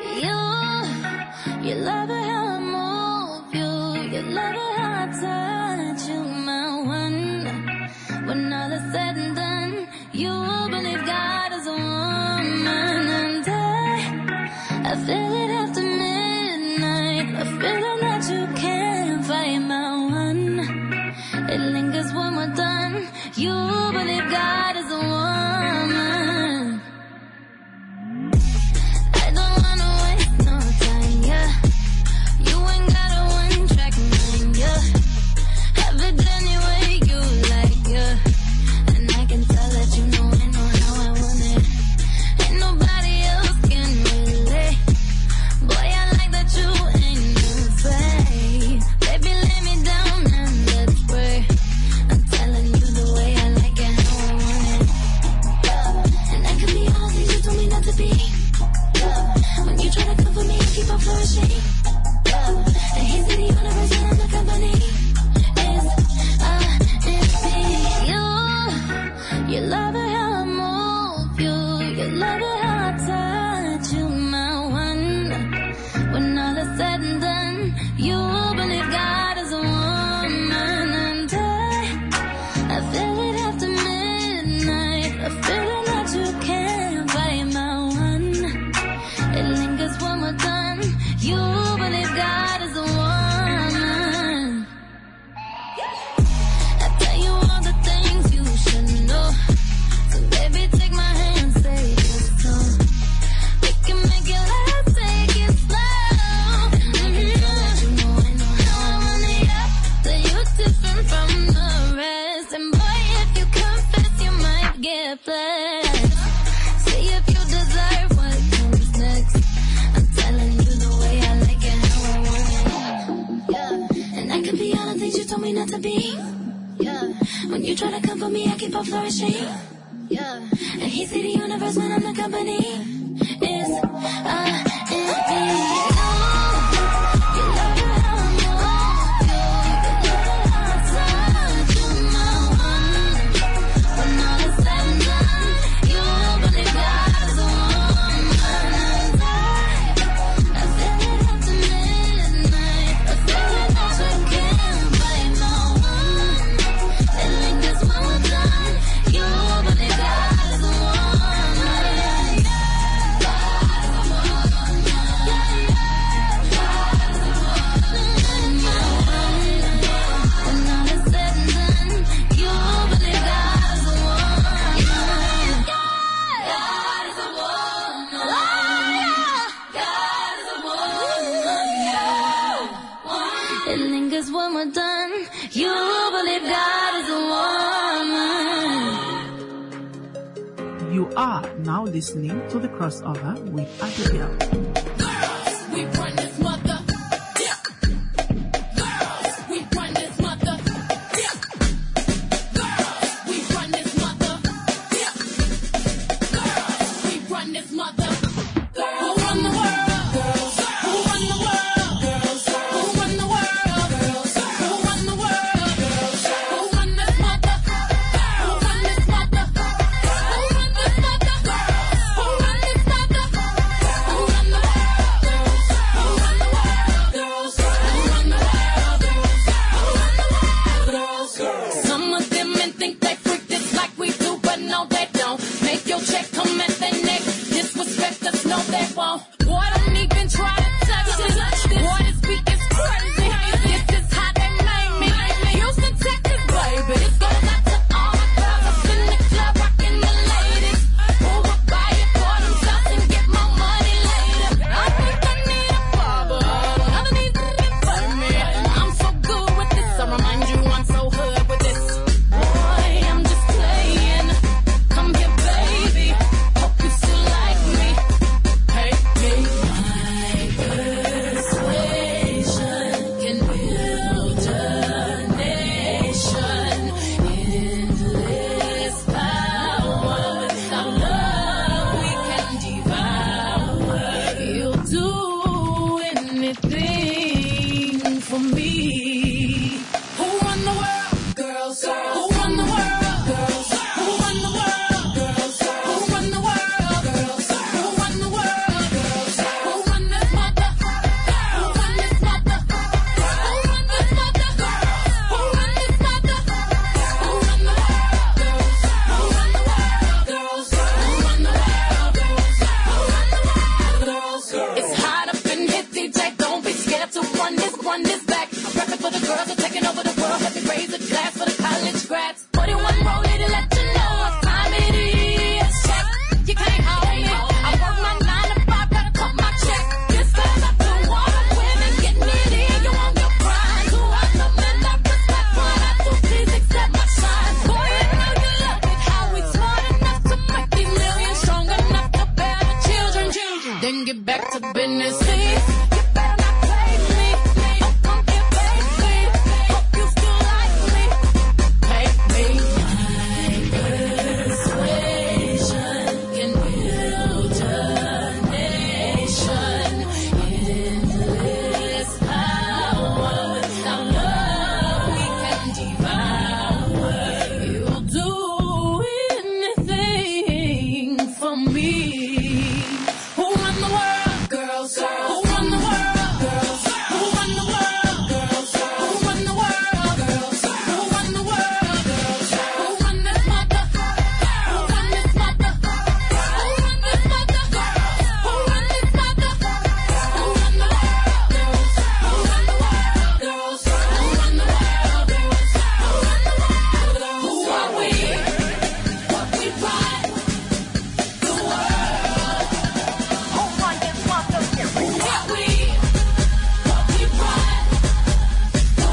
You love it how I move you love it how I touch you, my one. When all is said and done, you believe God is a woman, and I feel it after midnight, a feeling that you can't fight, my one. It lingers when we're done. You believe God is a woman. I don't wanna waste no time, yeah. You ain't got a one-track mind, yeah. Have it any way you like, yeah. And I can tell that you know how I want it. Ain't nobody else can relate. Boy, I like that you ain't afraid. Baby, lay me down and let's pray. I'm telling you the way I like it, how I want it. Yeah. And I could be all things you told me not to be. Yeah. When you try to come for me, I keep on flourishing. Yeah. And he's in the universe and I'm the company. You love it how I move you love it how I touch you, my one. When all is said and done, you believe God is a woman, and I feel it after midnight, a feeling that you can't fight, my one. It lingers when we're done. You believe God is a woman. I tell you all the things you should know. So baby, take my hand, say yes, so we can make it last, take it slow. And I can let you know how I want it up. That you're different from the rest. And boy, if you confess, you might get blessed. See if you deserve what comes next. I'm telling you the way I like it, how I want it. Yeah. And I could be all the things you told me not to be. Yeah. When you try to come for me, I keep on flourishing. Yeah. And he see the universe when I'm the company. It's me. You love it how I move you love it how I touch you, my one. When all is said and done, you believe God is a woman, and I feel it after midnight, a feeling that you can't fight, my one. It lingers when we're done. You believe God is a woman. When all is said and done, you believe God is a woman. God is a woman. God is a woman. It lingers when we're done. You believe God is a woman. You are now listening to the crossover with Abigail. We run this mother. Yeah. Girls, we run this mother. Yeah. Girls, we run this mother. Yeah. Girls, we run this mother. Who run the world? Girls. Who run the world? Girls. Who run the world? Girls. Who run the world? Girls. Who run this mother? Who run this mother? Who run this mother? Who run this mother? Who run the world? Some of them men think they freak this like we do, but no they don't. Make your check come at their neck. Disrespect us then get back to business. Please, you better not play me. Hope you pay me. Hope you still like me. Pay me. My persuasion can build a nation. Endless power without love we can devour. You'll do anything for me. Who run the world? Girls. Who run the world? Girls. Who run the world? Girls. Who run the world? Girls. Who run the world? Girls. Who run this mother? Who run this mother? Who run this mother? Who run this mother? Who run the world? Girls. Who run the world? Girls. Who run the world? Girls. Who run the world? Who are we? What we run? The world. Who run this mother? Who are we? What we run? The world. Who are we? What do we run? The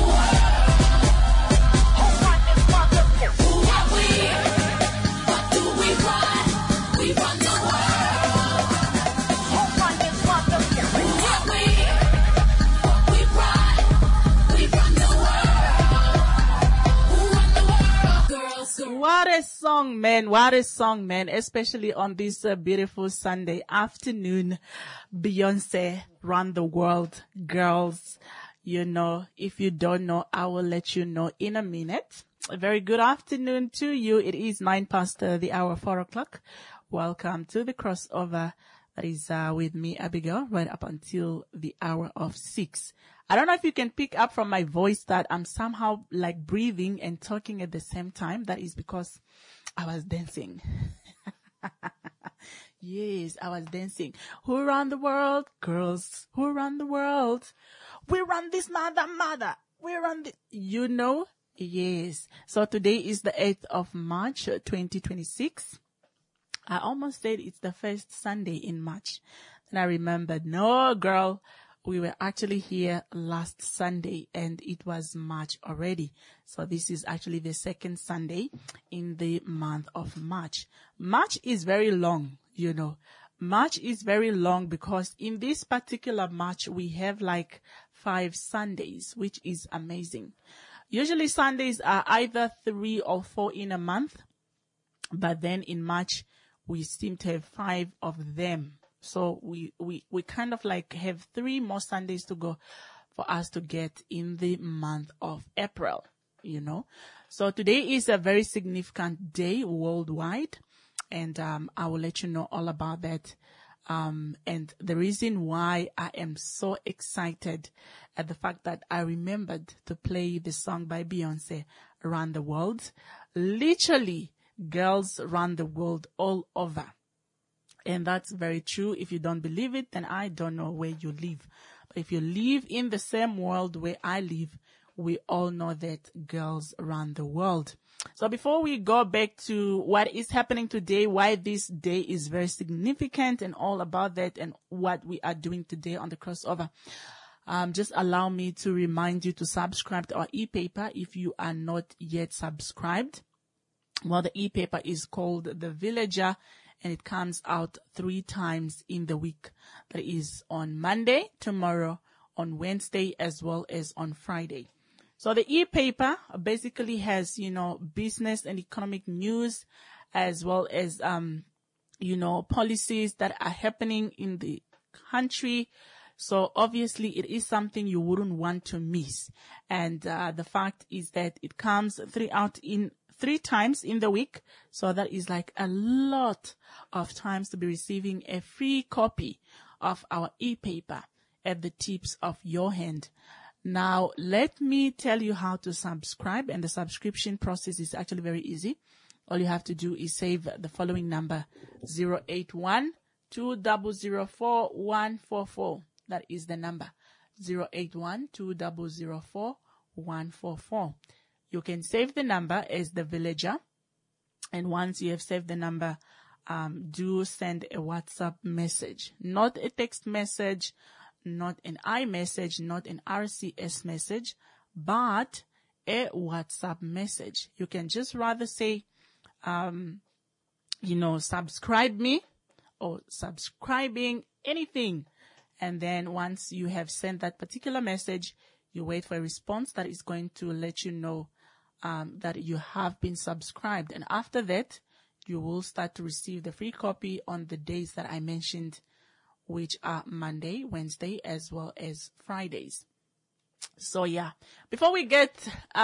world. We run the world. Who run this mother? Who are we? What we run? We run the world. Who run the world? Girls. What a song, man. What a song, man. Especially on this beautiful Sunday afternoon. Beyonce, Run the World. Girls, you know, if you don't know, I will let you know in a minute. A very good afternoon to you. It is 9 past the hour, 4 o'clock. Welcome to the crossover. That is with me, Abigail, right up until the hour of 6. I don't know if you can pick up from my voice that I'm somehow like breathing and talking at the same time. That is because I was dancing. Yes, I was dancing. Who run the world? Girls. Who run the world? We run this mother. We run the, you know? Yes. So today is the 8th of March, 2026. I almost said it's the first Sunday in March. Then I remembered, no, girl, we were actually here last Sunday and it was March already. So this is actually the second Sunday in the month of March. March is very long, you know. March is very long because in this particular March, we have like 5 Sundays, which is amazing. Usually Sundays are either 3 or 4 in a month, but then in March, we seem to have 5 of them. So we kind of like have 3 more Sundays to go for us to get in the month of April, you know. So today is a very significant day worldwide, and I will let you know all about that. And the reason why I am so excited at the fact that I remembered to play the song by Beyonce, Run the World. Literally, girls run the world all over. And that's very true. If you don't believe it, then I don't know where you live. But if you live in the same world where I live, we all know that girls run the world. So before we go back to what is happening today, why this day is very significant and all about that and what we are doing today on the crossover, just allow me to remind you to subscribe to our e-paper if you are not yet subscribed. Well, the e-paper is called The Villager, and it comes out 3 times in the week. That is on Monday, tomorrow, on Wednesday, as well as on Friday. So the e-paper basically has, you know, business and economic news, as well as, you know, policies that are happening in the country. So obviously it is something you wouldn't want to miss. And the fact is that it comes 3 times in the week. So that is like a lot of times to be receiving a free copy of our e-paper at the tips of your hand. Now, let me tell you how to subscribe, and the subscription process is actually very easy. All you have to do is save the following number, 081-2004-144. That is the number, 081-2004-144. You can save the number as The Villager, and once you have saved the number, do send a WhatsApp message, not a text message, not an iMessage, not an RCS message, but a WhatsApp message. You can just rather say, you know, subscribe me or subscribing, anything. And then once you have sent that particular message, you wait for a response that is going to let you know that you have been subscribed. And after that, you will start to receive the free copy on the days that I mentioned, which are Monday, Wednesday, as well as Fridays. So yeah, before we get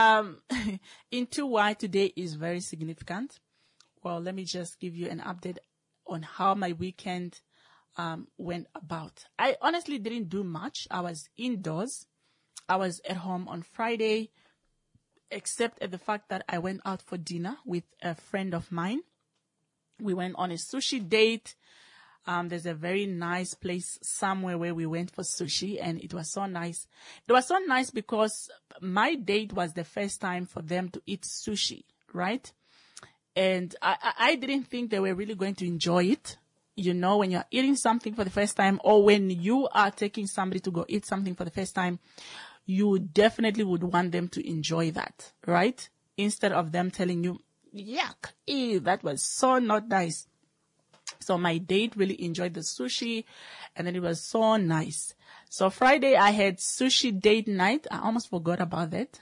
into why today is very significant, well, let me just give you an update on how my weekend went about. I honestly didn't do much. I was indoors. I was at home on Friday, except at the fact that I went out for dinner with a friend of mine. We went on a sushi date. There's a very nice place somewhere where we went for sushi, and it was so nice. It was so nice because my date was the first time for them to eat sushi, right? And I didn't think they were really going to enjoy it. You know, when you're eating something for the first time, or when you are taking somebody to go eat something for the first time, you definitely would want them to enjoy that, right? Instead of them telling you, yuck, ew, that was so not nice. So my date really enjoyed the sushi, and then it was so nice. So Friday I had sushi date night. I almost forgot about that.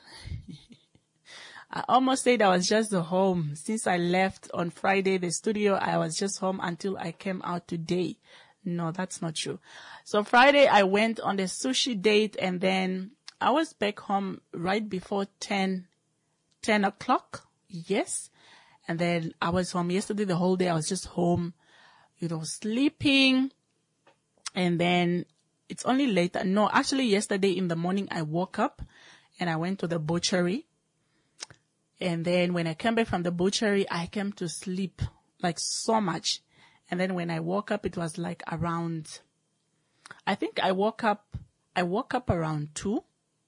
I almost said I was just home. Since I left on Friday, the studio, I was just home until I came out today. No, that's not true. So Friday I went on the sushi date, and then I was back home right before 10 o'clock. Yes. And then I was home yesterday, the whole day. I was just home, sleeping. And then it's only later. No, actually yesterday in the morning, I woke up and I went to the butchery. And then when I came back from the butchery, I came to sleep like so much. And then when I woke up, it was like around, I think I woke up around 2.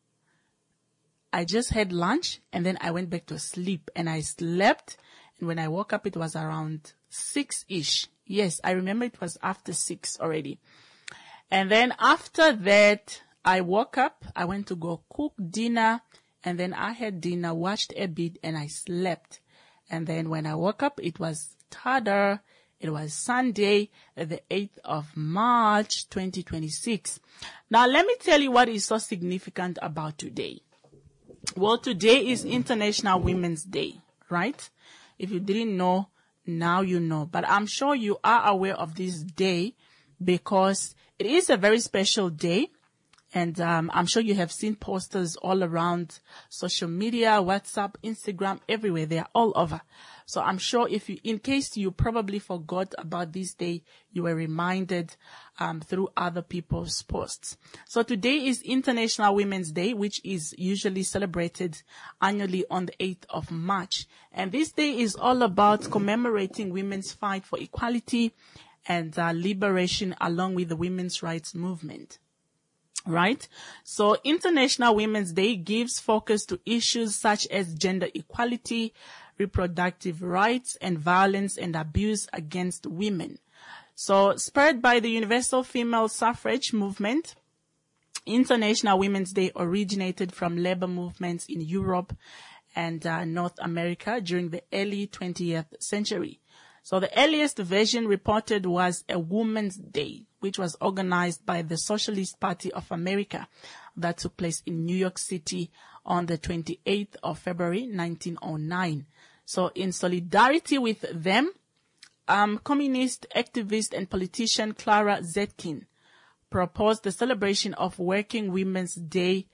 I just had lunch and then I went back to sleep and I slept. And when I woke up, it was around 6-ish. Yes, I remember it was after 6 already. And then after that, I woke up, I went to go cook dinner, and then I had dinner, watched a bit, and I slept. And then when I woke up, it was tada. It was Sunday, the 8th of March, 2026. Now, let me tell you what is so significant about today. Well, today is International Women's Day, right? If you didn't know, now you know. But I'm sure you are aware of this day because it is a very special day. And I'm sure you have seen posters all around social media, WhatsApp, Instagram, everywhere. They are all over. So I'm sure in case you probably forgot about this day, you were reminded through other people's posts. So today is International Women's Day, which is usually celebrated annually on the 8th of March. And this day is all about commemorating women's fight for equality and liberation along with the women's rights movement. Right? So International Women's Day gives focus to issues such as gender equality, reproductive rights, and violence and abuse against women. So spurred by the universal female suffrage movement, International Women's Day originated from labor movements in Europe and North America during the early 20th century. So the earliest version reported was a Women's Day, which was organized by the Socialist Party of America that took place in New York City on the 28th of February, 1909. So in solidarity with them, communist activist and politician Clara Zetkin proposed the celebration of Working Women's Day,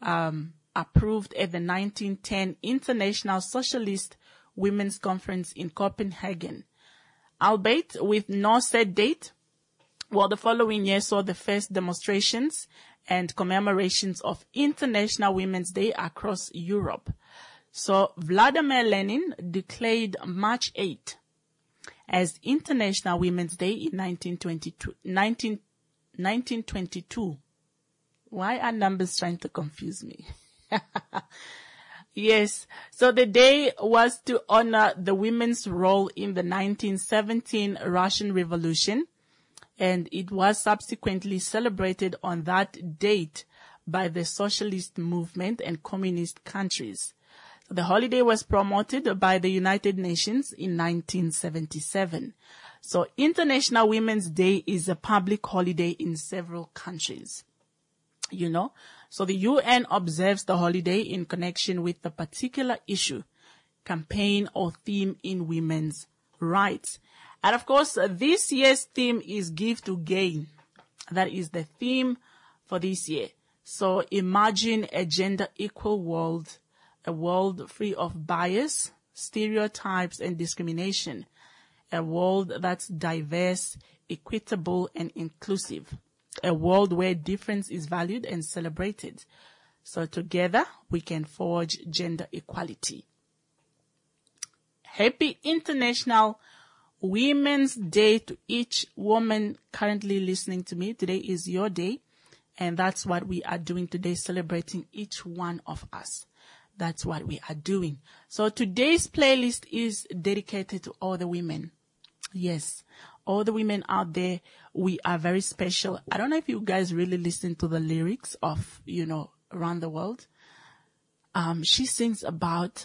approved at the 1910 International Socialist Women's Conference in Copenhagen. Albeit with no set date, well, the following year saw the first demonstrations and commemorations of International Women's Day across Europe. So Vladimir Lenin declared March 8 as International Women's Day in 1922. Why are numbers trying to confuse me? Yes. So the day was to honor the women's role in the 1917 Russian Revolution, and it was subsequently celebrated on that date by the socialist movement and communist countries. The holiday was promoted by the United Nations in 1977. So International Women's Day is a public holiday in several countries. So the UN observes the holiday in connection with the particular issue, campaign, or theme in women's rights. And of course, this year's theme is Give to Gain. That is the theme for this year. So imagine a gender equal world, a world free of bias, stereotypes, and discrimination, a world that's diverse, equitable, and inclusive, a world where difference is valued and celebrated. So together we can forge gender equality. Happy International Women's Day to each woman currently listening to me. Today is your day, and that's what we are doing today, celebrating each one of us. That's what we are doing. So today's playlist is dedicated to all the women. Yes, all the women out there, we are very special. I don't know if you guys really listen to the lyrics of, Around the World. She sings about,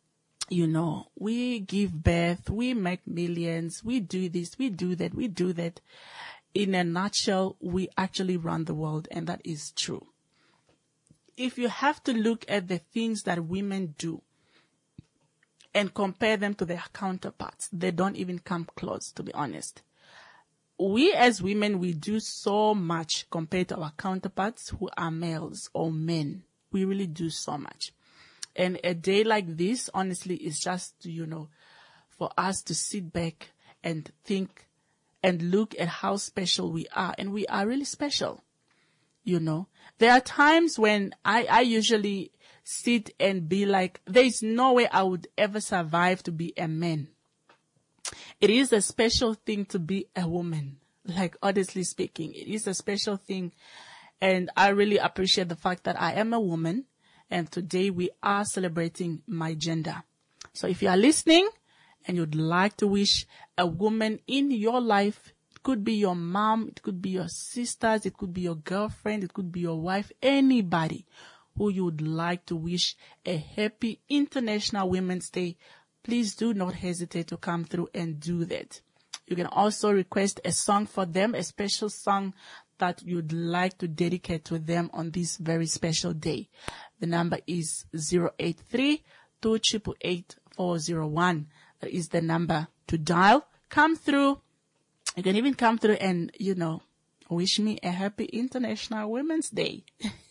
we give birth, we make millions, we do this, we do that, we do that. In a nutshell, we actually run the world, and that is true. If you have to look at the things that women do and compare them to their counterparts, they don't even come close, to be honest. We as women, we do so much compared to our counterparts who are males or men. We really do so much. And a day like this, honestly, is just, for us to sit back and think and look at how special we are. And we are really special. There are times when I usually sit and be like, there is no way I would ever survive to be a man. It is a special thing to be a woman. Like, honestly speaking, it is a special thing. And I really appreciate the fact that I am a woman. And today we are celebrating my gender. So if you are listening and you'd like to wish a woman in your life, it could be your mom, it could be your sisters, it could be your girlfriend, it could be your wife, anybody who you would like to wish a happy International Women's Day, please do not hesitate to come through and do that. You can also request a song for them, a special song that you'd like to dedicate to them on this very special day. The number is 083-288-401. That is the number to dial. Come through. You can even come through and, wish me a happy International Women's Day.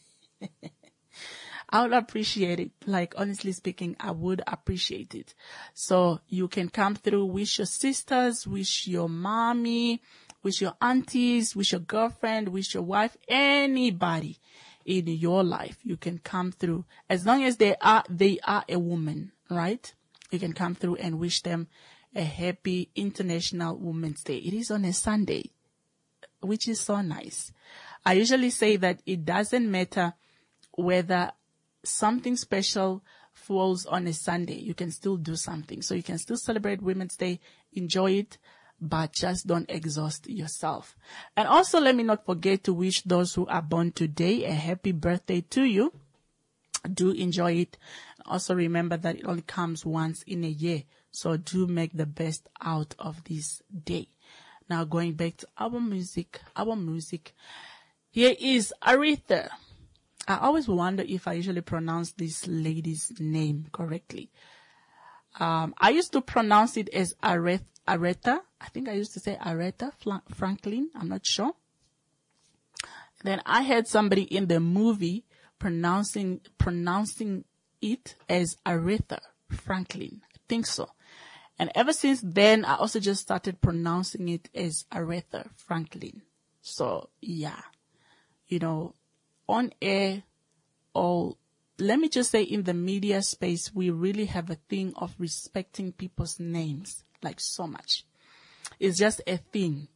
I would appreciate it. Like, honestly speaking, I would appreciate it. So you can come through, wish your sisters, wish your mommy, wish your aunties, wish your girlfriend, wish your wife, anybody in your life. You can come through as long as they are a woman, right? You can come through and wish them a happy International Women's Day. It is on a Sunday, which is so nice. I usually say that it doesn't matter whether something special falls on a Sunday. You can still do something. So you can still celebrate Women's Day, enjoy it, but just don't exhaust yourself. And also, let me not forget to wish those who are born today a happy birthday to you. Do enjoy it. Also remember that it only comes once in a year. So do make the best out of this day. Now going back to our music. Here is Aretha. I always wonder if I usually pronounce this lady's name correctly. I used to pronounce it as Aretha. I think I used to say Aretha Franklin. I'm not sure. Then I heard somebody in the movie pronouncing it as Aretha Franklin. I think so. And ever since then, I also just started pronouncing it as Aretha Franklin. So yeah, on air, or let me just say in the media space, we really have a thing of respecting people's names, like so much. It's just a thing,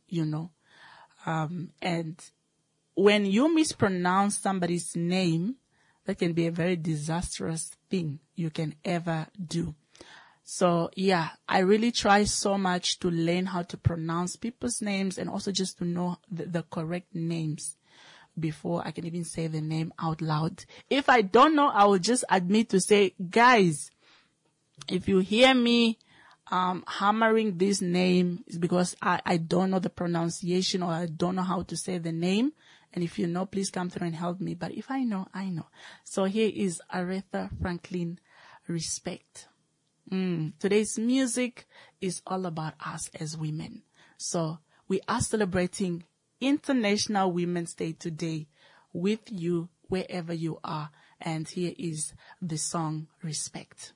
and when you mispronounce somebody's name, that can be a very disastrous thing you can ever do. So yeah, I really try so much to learn how to pronounce people's names and also just to know the correct names before I can even say the name out loud. If I don't know, I will just admit to say, guys, if you hear me hammering this name is because I don't know the pronunciation, or I don't know how to say the name. And if you know, please come through and help me. But if I know, I know. So here is Aretha Franklin, Respect. Today's music is all about us as women. So we are celebrating International Women's Day today with you wherever you are. And here is the song, Respect.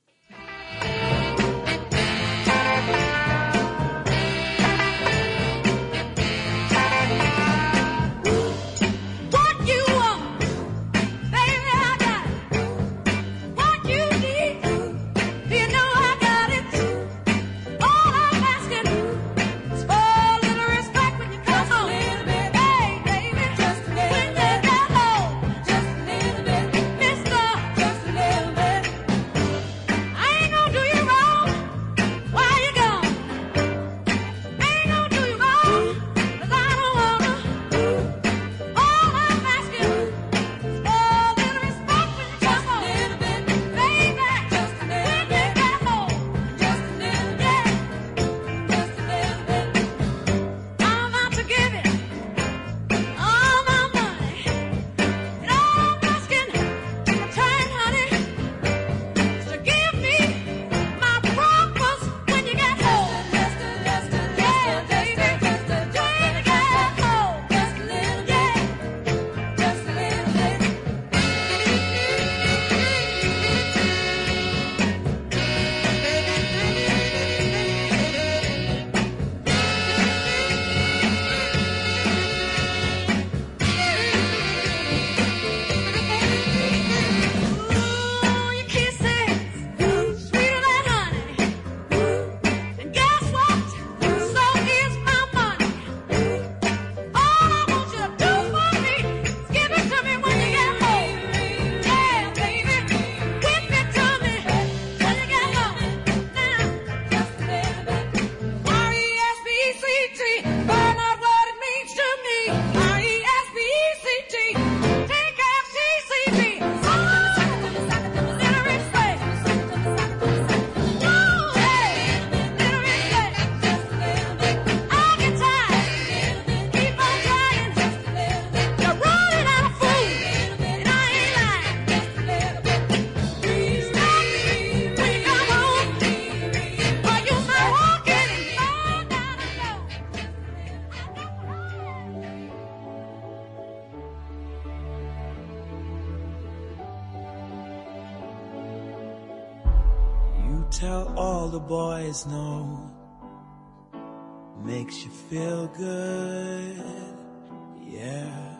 Tell all the boys no, makes you feel good, yeah.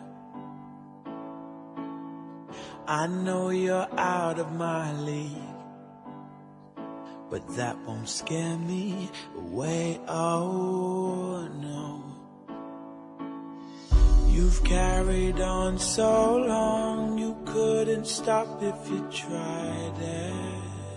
I know you're out of my league, but that won't scare me away, oh no. You've carried on so long, you couldn't stop if you tried it.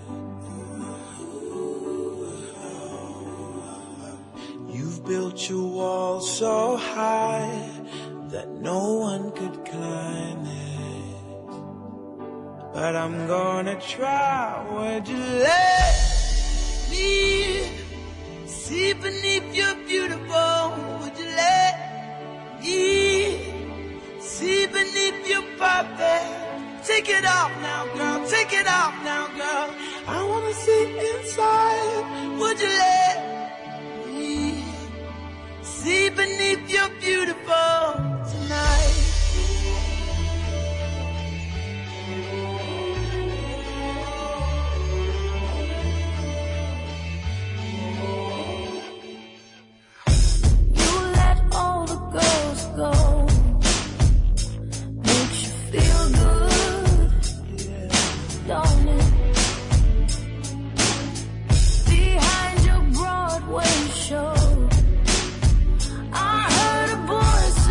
You've built your wall so high that no one could climb it. But I'm gonna try. Would you let me see beneath your beautiful? Would you let me see beneath your perfect? Take it off now, girl. Take it off now, girl. I wanna see inside. Would you let see beneath your beautiful tonight? You let all the girls go, makes you feel good, don't it? Behind your Broadway show, I heard a voice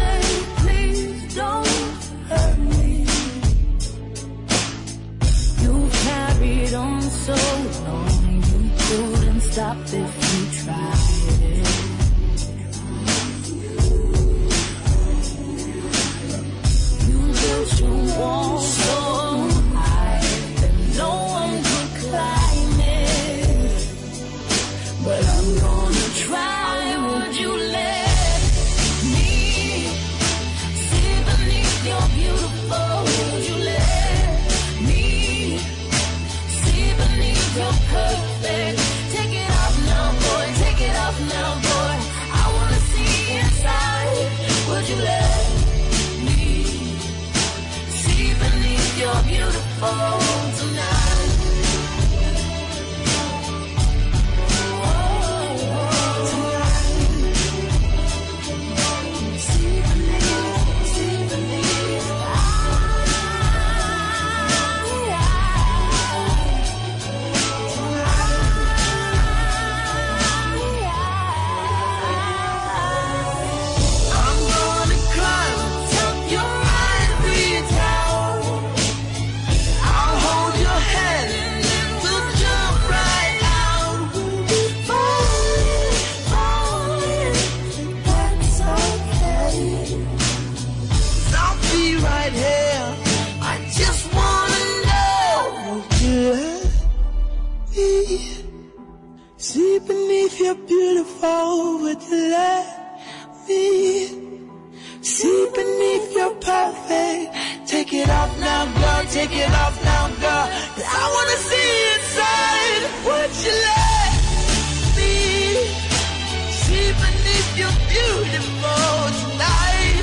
you're beautiful, would you let me see beneath your perfect? Take it off now, girl, take it off now, girl, 'cause I wanna see inside. Would you let me see beneath your beautiful tonight?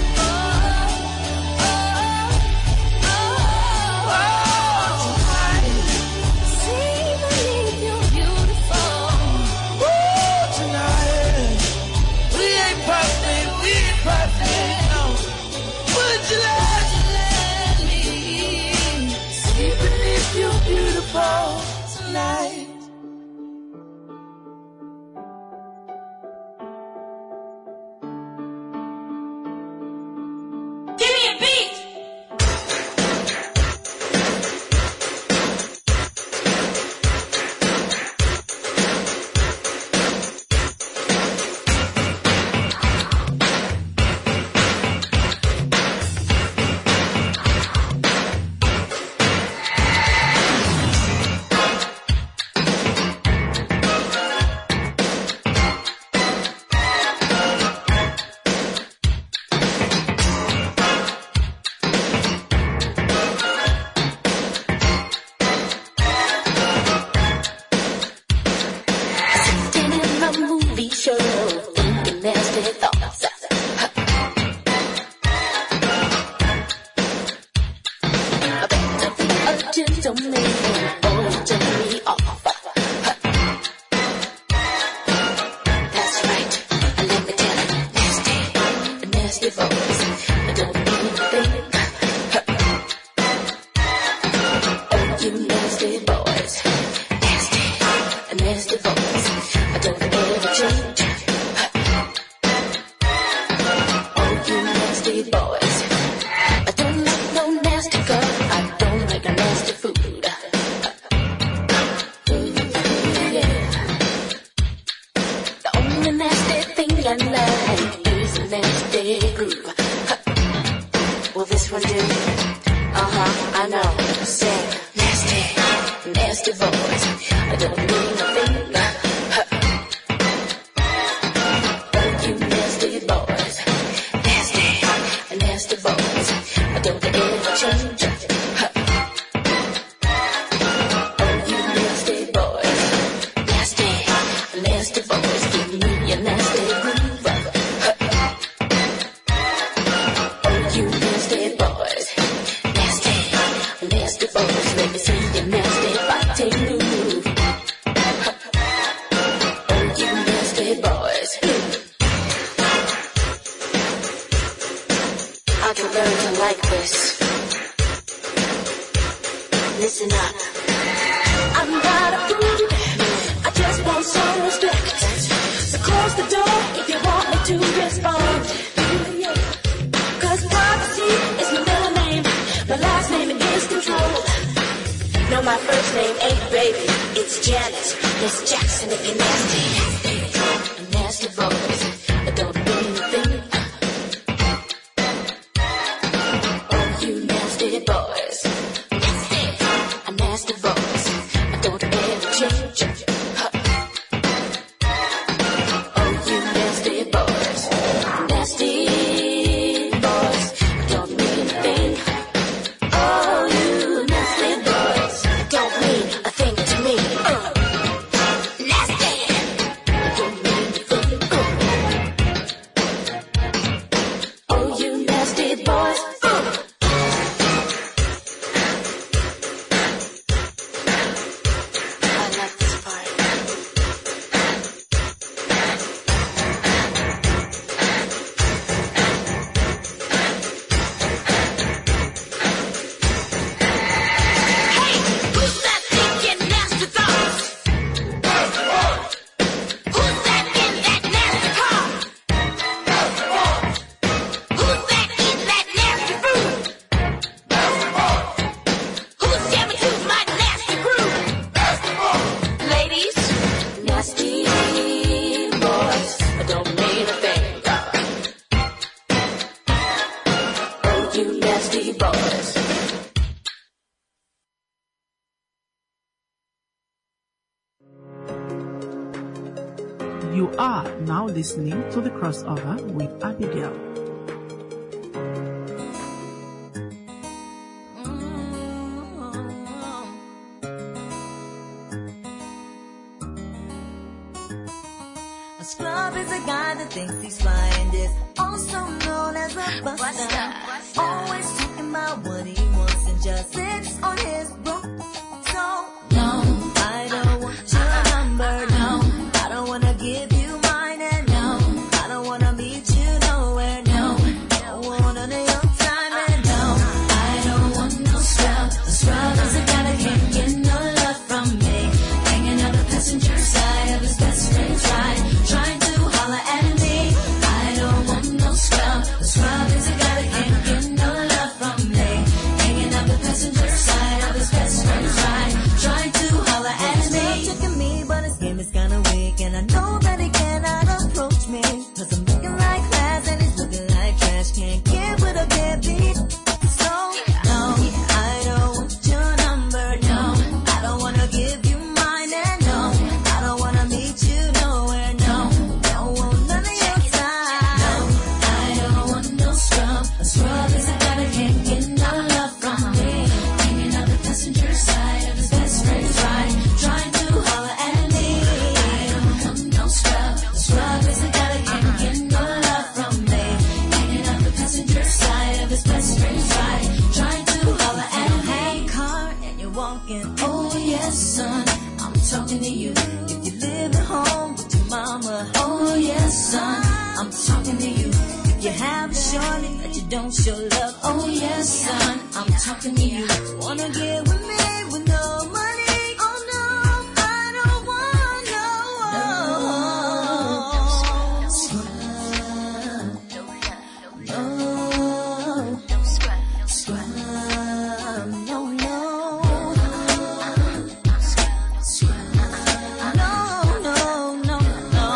See beneath your beautiful. Tonight, we ain't perfect, no. Would you let me see beneath your beautiful tonight? Give me a beat. Sitting in a movie show, thinking nasty thoughts. I better be a gentleman or turn me off. That's right, let me tell you, nasty boys, I don't mean a thing. Oh, you nasty boys, nasty boys, I don't ever change. Oh, you nasty boys, I don't like no nasty girl, I don't like a nasty food. Yeah. The only nasty thing I like is a nasty groove. Will this one do? I know. Say nasty boys, I don't mean a thing. Oh, you nasty boys, nasty boys, I don't ever change. Oh, you nasty boys, nasty boys, give me a nasty groove. Oh, you nasty boys, nasty boys, let me see your nasty fighting move. Oh, you nasty boys. I can learn to like this. Listen up. I'm not a fool. I just want some respect. So close the door if you want me to respond. 'Cause privacy is my middle name. My last name is Control. No, my first name ain't baby. It's Janet. Miss Jackson if you're nasty. Nasty boys, I don't mean a thing. Oh, you nasty boys. Nasty boys, I don't ever change. Oh, you nasty boys. Nasty boys, I don't mean a thing. Oh, you nasty boys, don't mean a thing to me. Nasty. are now listening to the crossover with Abigail. A scrub is a guy that thinks he's fly and is also known as a buster. Always talking about what he wants and just sits on his broom. So, no, I don't want your number, no. I don't wanna give you mine, and no, I don't wanna meet you nowhere, no. Don't want none of your time, and no, I don't want no scrub. A scrub is a guy that can't get no love from me. Hanging out the passenger side of his best friend's ride, trying to holler at me. I don't want no scrub. A scrub is a guy that can't get no love from me. Hanging out the passenger side of his best friend's ride, trying to holler at me. Look at me, but his game is kinda weak, and I know that he cannot approach me. Cause I'm looking like class and he's looking like trash. Can't get with a deadbeat. So, no, I don't want your number, no. I don't wanna give you mine, and no, I don't wanna meet you nowhere, no. Don't want none of your time. No, I don't want no scrub. A scrub is a guy that can't get no love from me. Hanging out the passenger side of his best friend's ride, trying to holler at me. I don't want no scrub. A scrub is a guy that can't get no love from me. Hanging out the passenger side of his best friend's ride, trying to holler at me. Hey, car, and you're walking. Oh yes, son, I'm talking to you. If you live at home with your mama. Oh yes, son, I'm talking to you. If you have a shorty that you don't show love. Oh yes, son, I'm talking to you. Wanna get with me with no money? Oh no, I don't want no scrub. No scrub. No, no. No, no, no, no.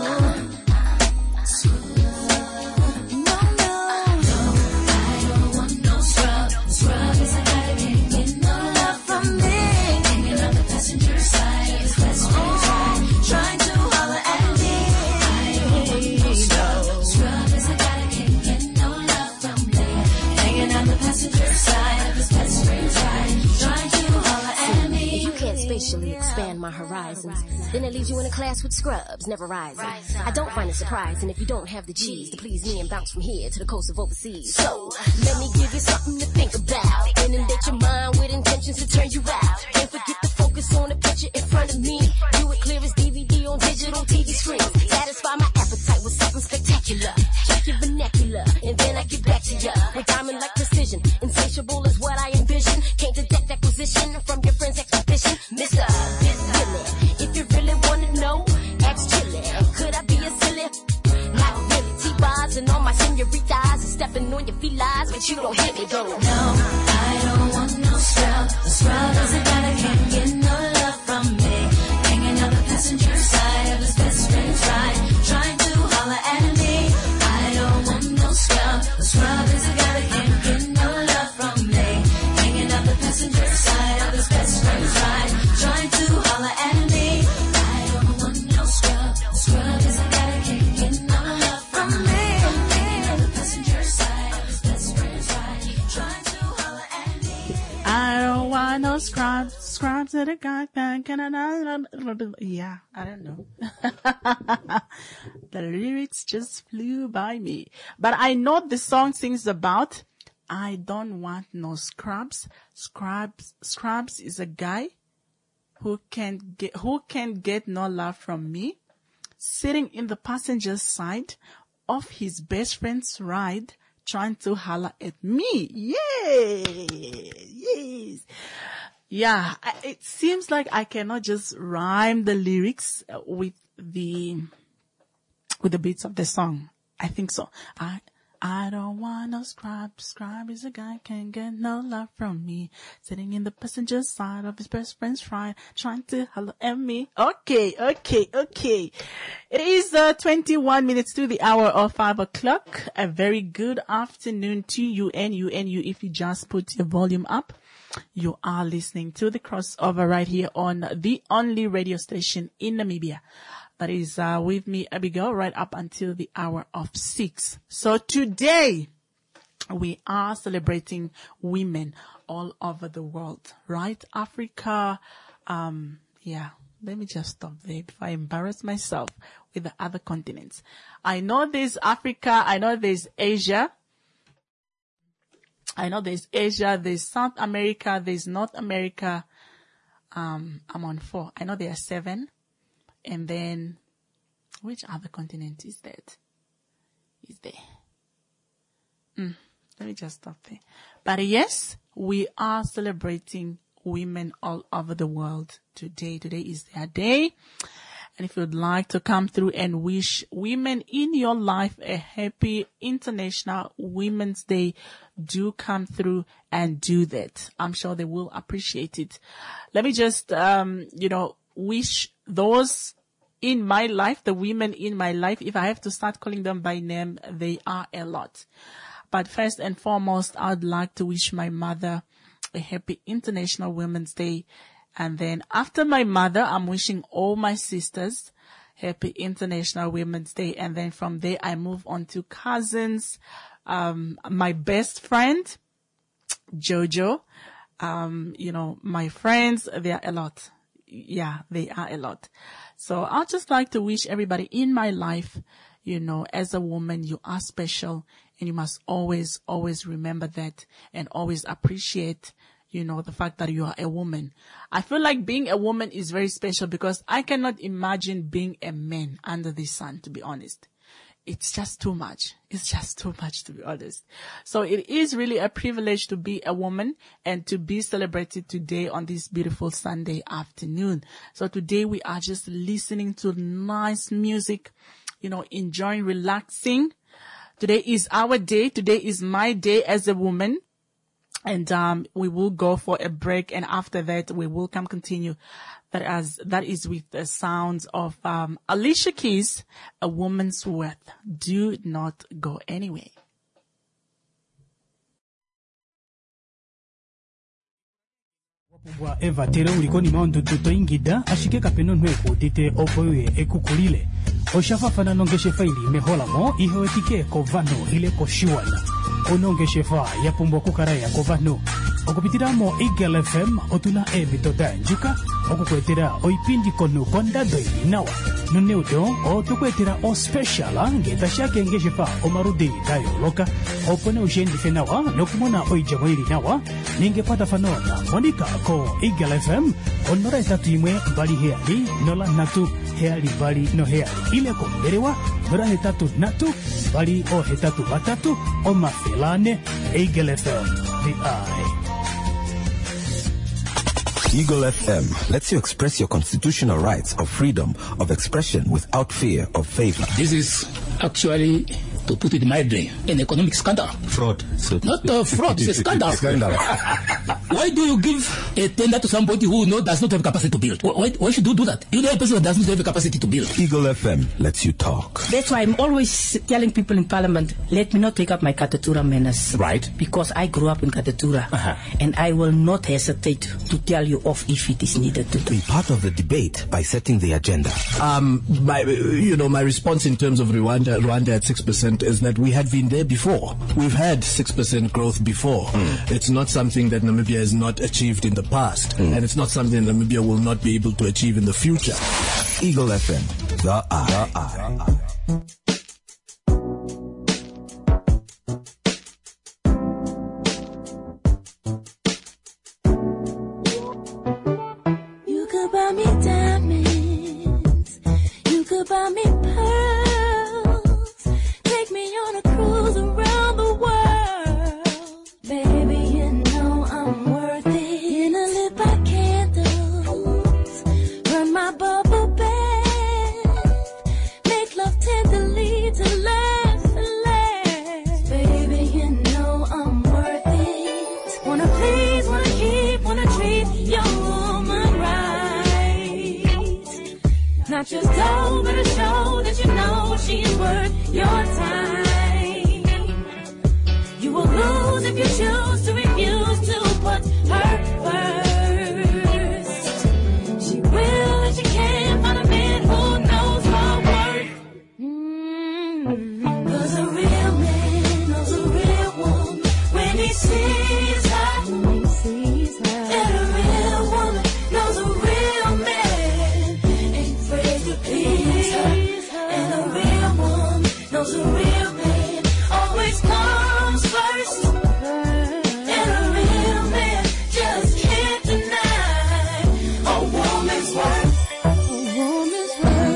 No, no. I don't want no scrub. Scrub is a guy that can't get no love from me. Hanging out the passenger side of his best friend's ride, trying to holler at me. I don't want no scrub. Scrub is a guy that can't get no love from me. Hanging out the passenger side of his best friend's ride, trying to holler at me. If you can't spatially expand my horizons, then it leaves you in a class with scrubs, never rising. I don't find it surprising if you don't have the G's to please me and bounce from here to the coast of overseas. So, let me give you something to think about. Inundate your mind with intentions to turn you out. Don't forget to focus on the picture in front of me. Do it clear as DVD on digital TV screen. Satisfy my appetite with something spectacular. Check your vernacular, and then I get back to ya with diamond-like precision. Insatiable is what I envision. Can't detect acquisition from your friend's expedition. Mr. Billy, if you really wanna know, ask Chili. Could I be a silly? Not really. T-bars and all my senoritas and stepping on your felines, but you don't hit me though. No, I don't want no scrub. A scrub is a guy that can't get no love from me. Hanging out the passenger side of his best friend's ride, trying to holler at me. I don't want no scrub. A scrub is a guy that can't get no love from me. Hanging out the passenger side of his best friend's ride, trying to holler at me. I don't want no scrub. A scrub is a guy that can't get no love from me. Hanging out the passenger side of his best friend's ride, trying to holler at me. I don't want no scrubs. Scrubs that a guy can. Yeah, I don't know. The lyrics just flew by me. But I know the song sings about, I don't want no scrubs. Scrubs is a guy who can get no love from me. Sitting in the passenger side of his best friend's ride, trying to holler at me. Yay! Yes. Yeah, it seems like I cannot just rhyme the lyrics with the beats of the song. I think so. I don't want no scrub. Scrub is a guy can't get no love from me. Sitting in the passenger side of his best friend's ride, trying to holler at me. Okay. It is 21 minutes to the hour of 5 o'clock. A very good afternoon to you and you. If you just put your volume up, you are listening to the crossover right here on the only radio station in Namibia, that is with me, Abigail, right up until the hour of 6. So today, we are celebrating women all over the world, right? Africa, let me just stop there before I embarrass myself with the other continents. I know there's Africa, I know there's Asia. There's South America, there's North America. I'm on 4. I know there are 7. And then, which other continent is that? Is there? Let me just stop there. But yes, we are celebrating women all over the world today. Today is their day. And if you'd like to come through and wish women in your life a happy International Women's Day, do come through and do that. I'm sure they will appreciate it. Let me just, wish those in my life, the women in my life, if I have to start calling them by name, they are a lot. But first and foremost, I'd like to wish my mother a happy International Women's Day. And then after my mother, I'm wishing all my sisters happy International Women's Day. And then from there, I move on to cousins, my best friend, Jojo. My friends, they are a lot. Yeah, they are a lot. So I'd just like to wish everybody in my life, as a woman, you are special, and you must always, always remember that and always appreciate, the fact that you are a woman. I feel like being a woman is very special because I cannot imagine being a man under the sun, to be honest. It's just too much. It's just too much, to be honest. So it is really a privilege to be a woman and to be celebrated today on this beautiful Sunday afternoon. So today we are just listening to nice music, enjoying, relaxing. Today is our day. Today is my day as a woman. And we will go for a break, and after that we will continue. That is with the sounds of Alicia Keys, A Woman's Worth. Do not go anywhere. Wa Eva tere ulikoni maondo toto ingida ashike kapeno nweko dite opoye ekukulile oshafa fana nongeshe faili mehola mo ihewetike kovano ile koshiwana onongeshe fa yapumbo kukaraya kovano okupitiramo Eagle FM otuna ebitoda njuka okukwetera oipindi kono konda doini nawa nuneudo otukwetera o special ngeta shake ngeshe fa omarudi kayo loka opone ujendi fenawa nokumona oijamo ili nawa ningepata fanona monika ko Eagle FM onora tatu imwe bali heali nola natu heali bali no heali ile ko berewa nora hetatu natu bali o hetatu batatu o mafelane Eagle FM the eye. Eagle FM lets you express your constitutional rights of freedom of expression without fear of favor. This is actually, to put it mildly, an economic scandal. Fraud. So not a fraud, it's a scandal. Why do you give a tender to somebody who does not have capacity to build? Why should you do that? You know a person that does not have the capacity to build. Eagle FM lets you talk. That's why I'm always telling people in Parliament, let me not take up my Katatura manners. Right. Because I grew up in Katatura. And I will not hesitate to tell you off if it is needed to do. Be part of the debate by setting the agenda. My response in terms of Rwanda at 6% is that we had been there before. We've had 6% growth before. It's not something that Namibia has not achieved in the past. And it's not something that Namibia will not be able to achieve in the future. Eagle FM, the eye. You could buy me diamonds, you could buy me pearls, take me on a cruise around the world. Baby, you know I'm worth it. In a lit by candles, run my bubble bath, make love tenderly to laugh and laugh. Baby, you know I'm worth it. Wanna please, wanna keep, wanna treat your woman right. Not just dough, but a show that you know she's worth your time. You will lose if you choose to refuse to put her first. She will and she can't find a man who knows her sees her, and a real woman knows a real man ain't afraid to please her, and a real woman knows a real man always comes first, and a real man just can't deny a woman's worth. A woman's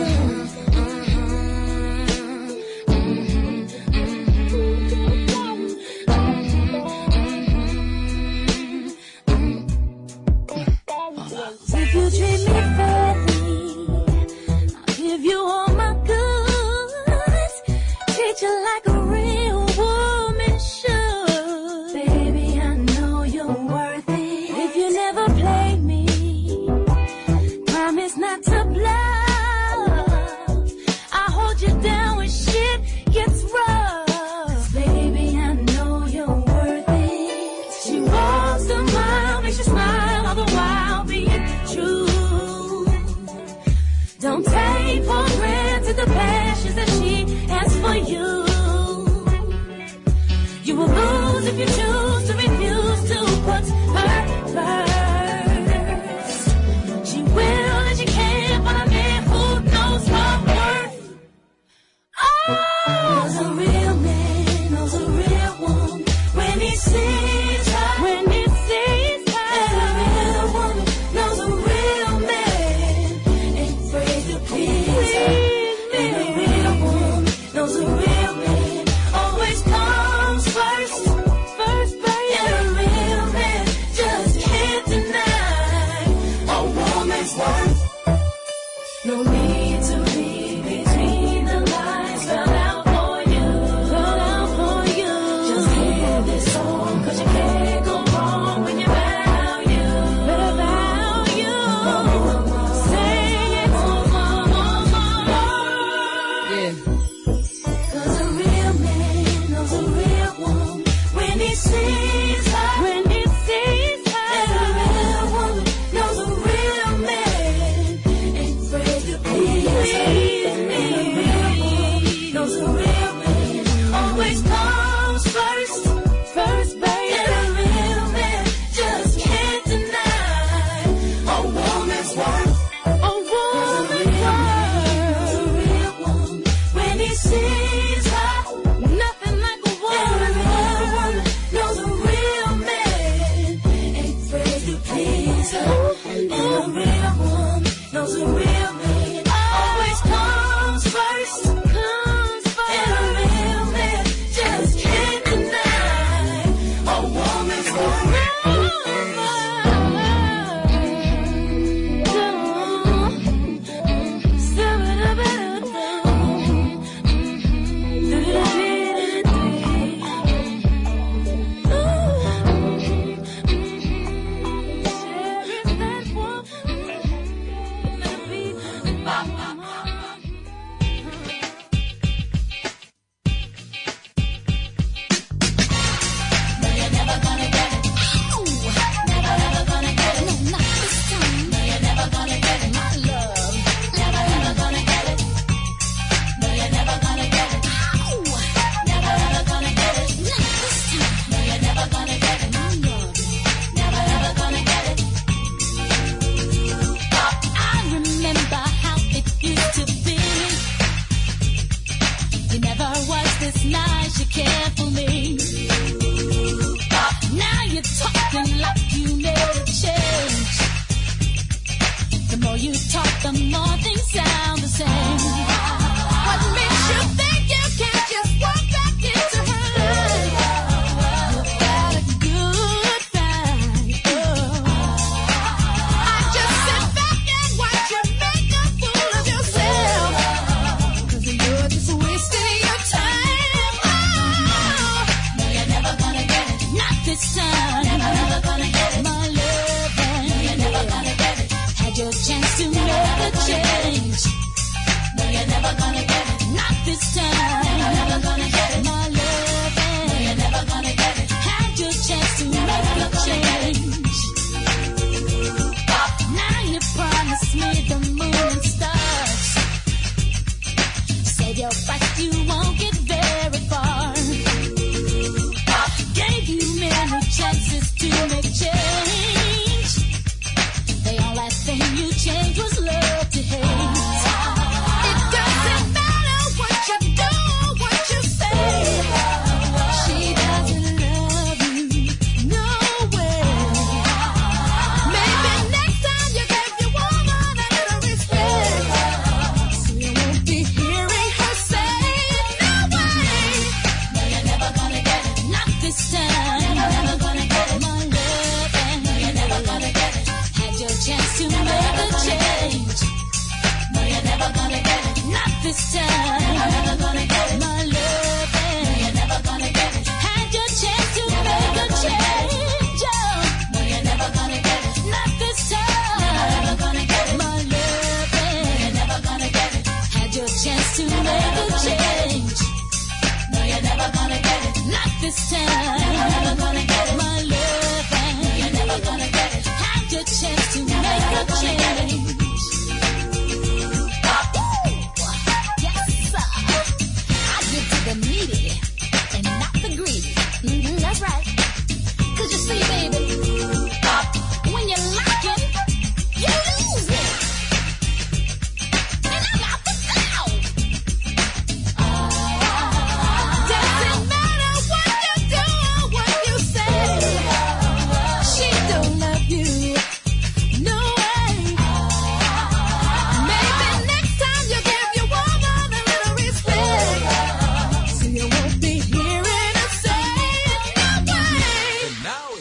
If you treat me fairly, I'll give you all my goods. Treat you like a real woman should. Baby, I know you're worth it. If you never play me, promise not to bluff. I hold you down when shit gets rough. Baby, I know you're worth it. She walks a mile, makes you smile, all the while being true. Don't take for granted the passions that she has for you. You will lose if you choose to refuse to put her first. She will and she can find a man who knows her worth. Knows a real man, knows a real woman when he sees her. When he sees her, and a real woman knows a real man ain't afraid to please her. And a real woman knows a real man always comes first, baby. And a real man just can't deny a woman's worth. No need to read between the lines, spell out for you, Just hear this song, 'cause you can't go wrong when you value, Sing it, yeah. 'Cause a real man knows a real woman when he sees her. And a real woman knows a real man ain't afraid to please her. And a real woman knows a real man always comes first, baby. And a real man just can't deny a woman's worth. A woman's worth. A real woman when he sees her. Nothing like a woman. And a real woman knows a real man ain't afraid to please her. And a real woman knows a real man always comes first. And a real man just can't deny a woman's worth. The more things sound the same. What makes you think you can just walk back into her life without a good fight? I just sit back and watch you make a fool of yourself, 'cause you're just wasting your time. No, you're never gonna get it. Not this time. Never gonna get it. My love, no, you're never gonna get it. Had your chance to make a change. No, you're never gonna get it. Not this time. Never gonna get it. My love, no, you're never gonna get it. Had your chance to make a change. Now you promised me the moon and stars. Save your fight, you won't get very far. Gave you many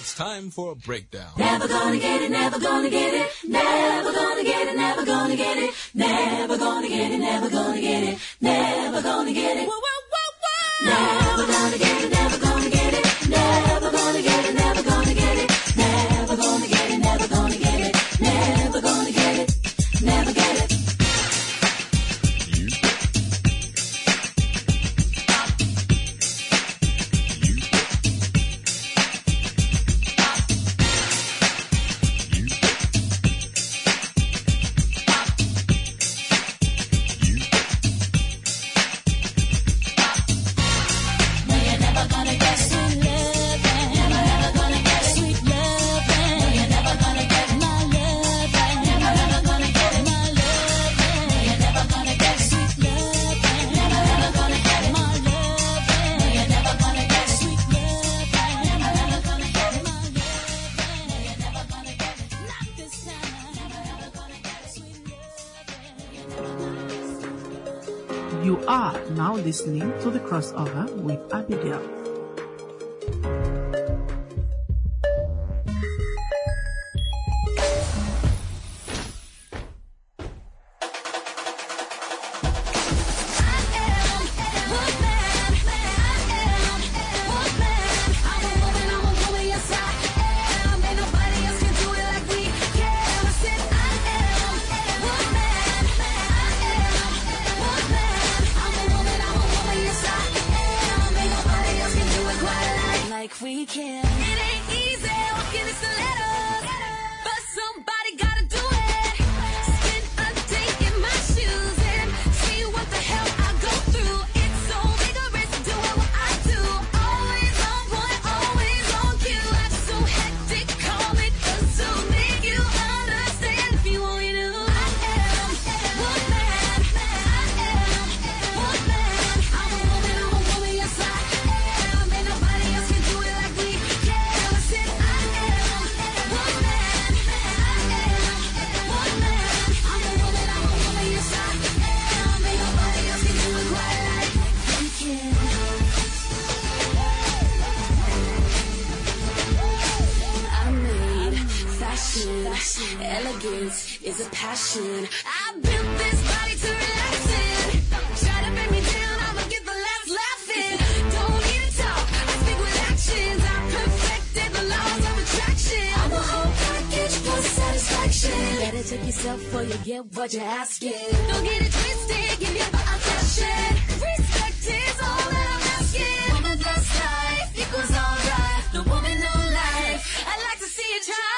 it's time for a breakdown. Never gonna get it, never gonna get it, never gonna get it, never gonna get it, never gonna get it, never gonna get it, never gonna get it. Whoa, whoa, whoa, whoa. Never gonna get it, never gonna get it, never gonna get it, never gonna get it, never gonna get it, never gonna get it, never gonna get it, never get it. You are now listening to the crossover with Abigail. We can. It ain't easy walking this letter, but somebody gotta do it. Spend a day in my shoes and see what the hell I go through. It's so rigorous doing what I do. Always on point, always on cue. Life's so hectic, call it a zoo. Make you understand if you want me to. I am one man. I am one man. I'm a woman, yes I am. Ain't nobody else can do it. Elegance is a passion. I built this body to relax in. Try to bring me down, I'ma get the last laughing. Don't need to talk, I speak with actions. I perfected the laws of attraction. I'm a whole package for satisfaction. Better check yourself before you get what you're asking. Don't get it twisted, give me a passion. Respect is all that I'm asking. Woman, that's life equals alright. No woman, no life. I'd like to see you try.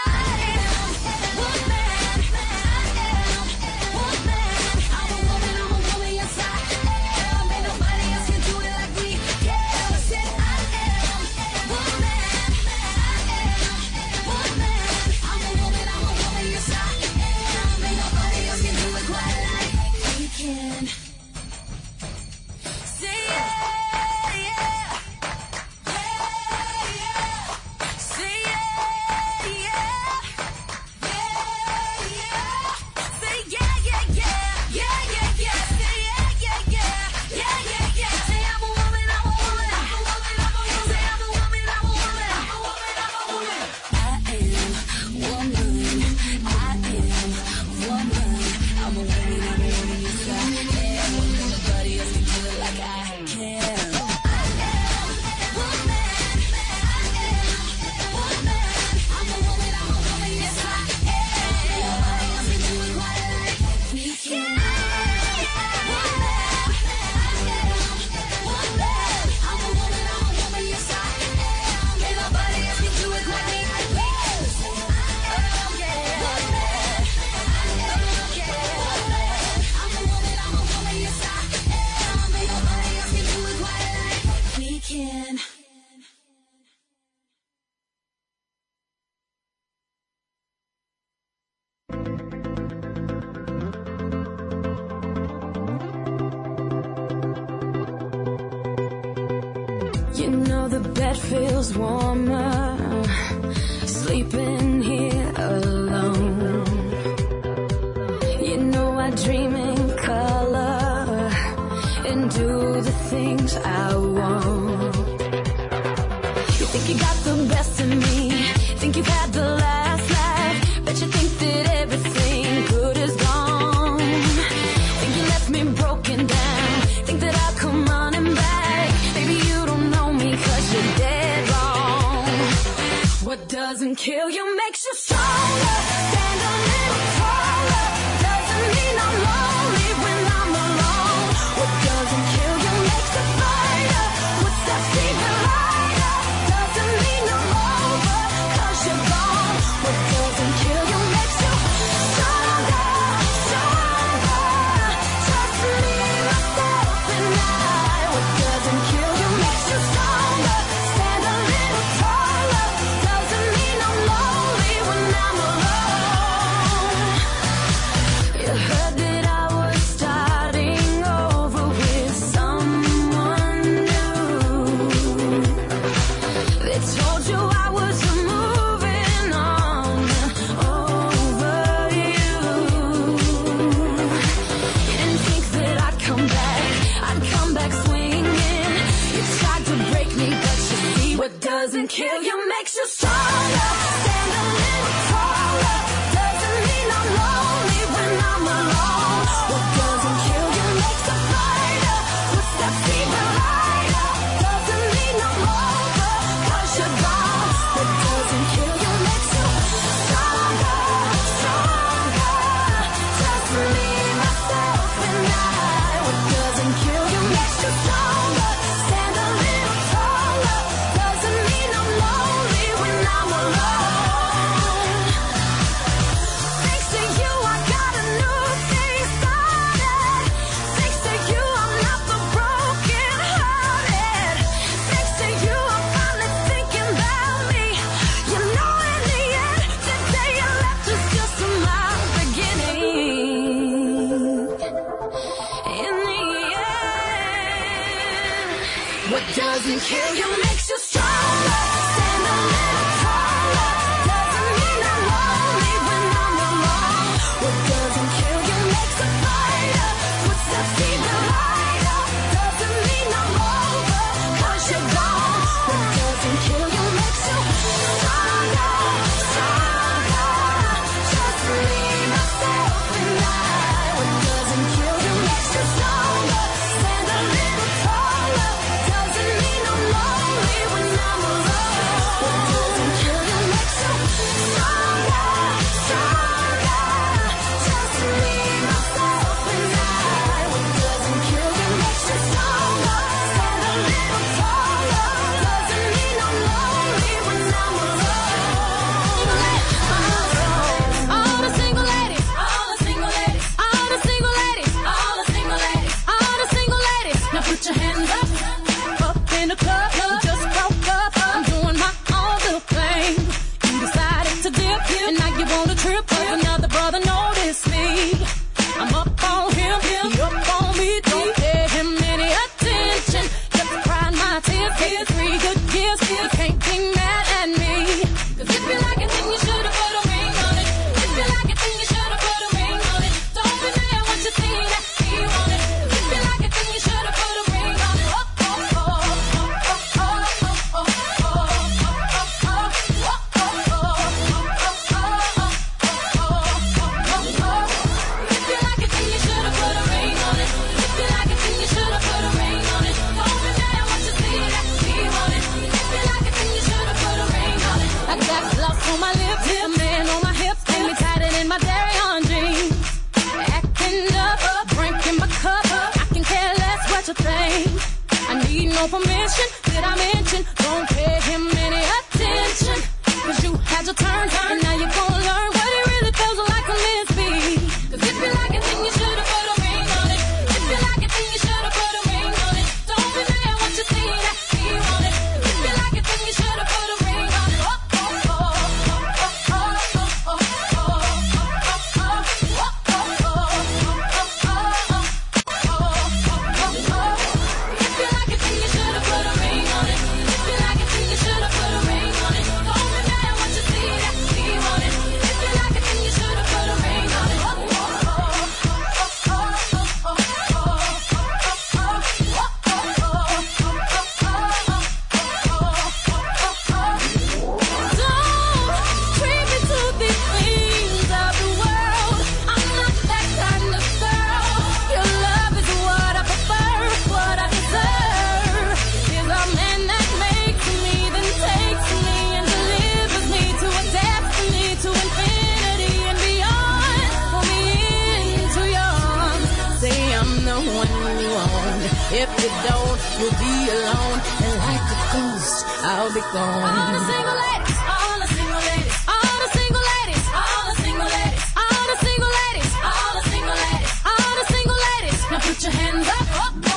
You know the bed feels warmer, sleeping here alone. You know I dream in color and do the things I want. You think you got the best of me, What doesn't kill you makes you stronger. Stand a little taller. Doesn't mean I'm lonely when I'm alone. What doesn't kill you makes you fighter. What's that secret lighter? Doesn't mean I'm over, 'cause you're gone. What doesn't kill you makes you stronger, stronger. Trust me, myself, and I. What doesn't kill you makes you stronger. Stand a little taller. Doesn't mean I'm lonely when I'm alone. You heard that I was starting over with someone new. They told you I was moving on over you. You didn't think that I'd come back swinging. You tried to break me, but you see what doesn't kill you makes you stronger. Stand a little taller. Doesn't mean I'm lonely when I'm alone. What doesn't kill you makes a fighter. What's that secret lighter? Doesn't mean I'm over, 'cause you're gone. What doesn't kill you makes you stronger, stronger. Trust me, myself, and I. What doesn't kill you makes you stronger. Stand a little taller. Doesn't mean I'm lonely when I'm alone. Thanks to you, I got a new thing started. Thanks to you, I'm not the broken hearted. Thanks to you, I'm finally thinking about me. You know, in the end, the day you left was just my beginning. In the end, what doesn't kill you makes you stronger. Stand a little taller. Doesn't mean I'm lonely when I'm alone. What doesn't kill you makes a fighter. What's that secret lighter? Doesn't mean I'm over, 'cause you're gone. What doesn't kill you makes you stronger, stronger. Trust me, myself, and I. What doesn't kill you makes you stronger. Stand a little taller. Doesn't mean I'm lonely when I'm alone. What doesn't kill you makes you stronger, stronger. Trust me, myself, and I. What doesn't kill you makes you stronger. Stand a little taller. Doesn't mean I'm lonely when I'm alone. All the single ladies, all the single ladies, all the single ladies, all the single ladies, all the single ladies. Now put your hands up, up in the club. You just broke up. I'm doing my own little thing. You decided to dip, and now you want to trip 'cause another brother noticed me. I'm up on him, he up on me. Don't pay him any attention. Just crying my tears, get 3 good years. You can't be mad at me. 'Cause if you like it, then you should've put a ring on it. If you like it, then you should've put a ring on it. Don't be mad when you see that he want it. If you like it, then you should've put a ring on it. Oh, oh, oh, oh, oh, oh, oh, oh, oh, oh, If you like it, then you should've put a ring on it. If you like it, then you should've put a ring on it. Don't be mad when you see that he want it. If you like it, then you should've put a ring on it. I got gloss on my lips, a man on my hips, and me tighter than my dairy on jeans. Acting up, drinking my cup. I can care less what you think. I need no permission. Did I mention? Don't pay him any attention. 'Cause you had your turn, and now you're gonna learn what it really feels like to miss me. 'Cause if you like it, then you should've put a ring on it. If you like it, then you should've put a ring on it. Don't be mad when you see that he want it. If you like it, then you should've put a ring on it. Oh, oh, oh, oh, oh, oh, oh, oh, If you like it, then you should've put a ring on it. If you like it, then you should've put a ring on it. Don't be mad when you see that If you don't, you'll be alone. And like a ghost, I'll be gone. All the single ladies, all the single ladies, all the single ladies, all the single ladies, all the single ladies, all the single ladies, all the single ladies. Now put your hands up.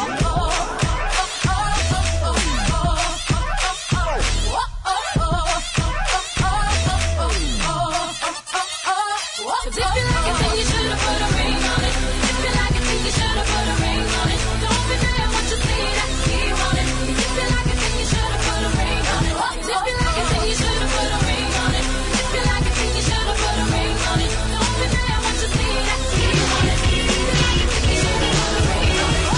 If you like it, then you should have put a ring on it. If you like it, then you should have put a ring on it. Don't be mad what you see that he want it. If you like it, then you should have put a ring on it. If you like it, then you should have put a ring on it. If you like it, then you should have put a ring on it. Don't be mad what you see that he want it. If you like it, then you should have put a ring on it.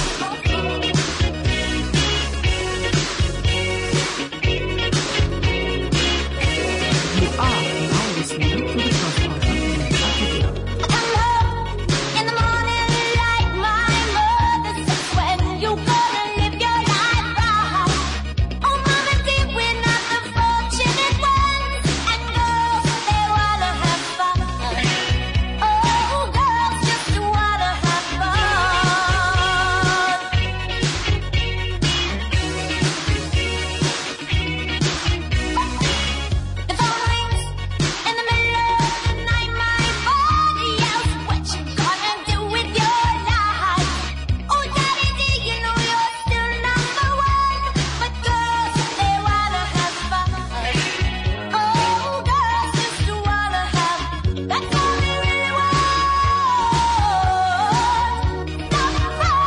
You are now listening to the Gospel of Africa. In the morning, like my mother says, when you gonna live your life right? Oh, mama, dear, we're not the fortunate ones, and girls, they wanna have fun. Oh, girls just wanna have fun. The phone rings in the middle of the night. My body yells, "What you gonna do with your life?" Oh, daddy, do you know you're still number one? But girls, they wanna have fun. Oh, girls just wanna have. That's all they really want. Some fun.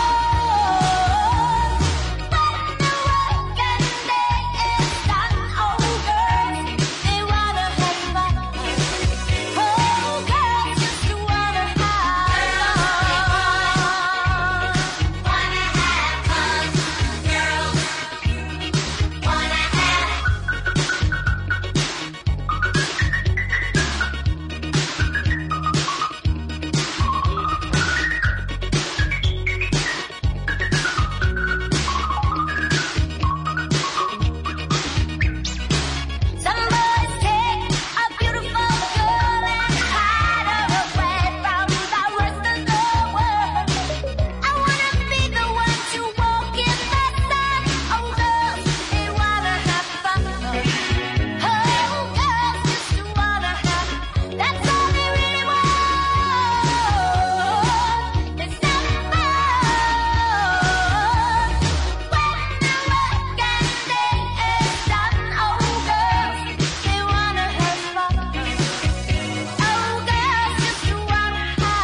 When the work and day is done, oh, girls, they wanna have fun. Oh, girls just wanna have fun. Wanna have fun, girls. Wanna have. Some boys take a beautiful girl and hide her away from the rest of the world. I wanna be the one to walk in the sun. Oh, girls, they wanna have fun. Oh, girls just wanna have. That's all they really want. It's some fun. When the work and day is done, oh, girls, they wanna have fun. Oh, girls just wanna have fun.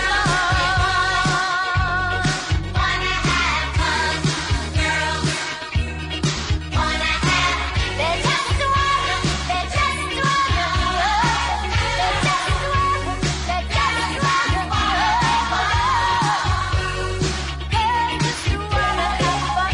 Wanna have fun, girls. Wanna have. They just wanna. They just wanna. They just wanna. They just wanna. Girls just wanna have fun.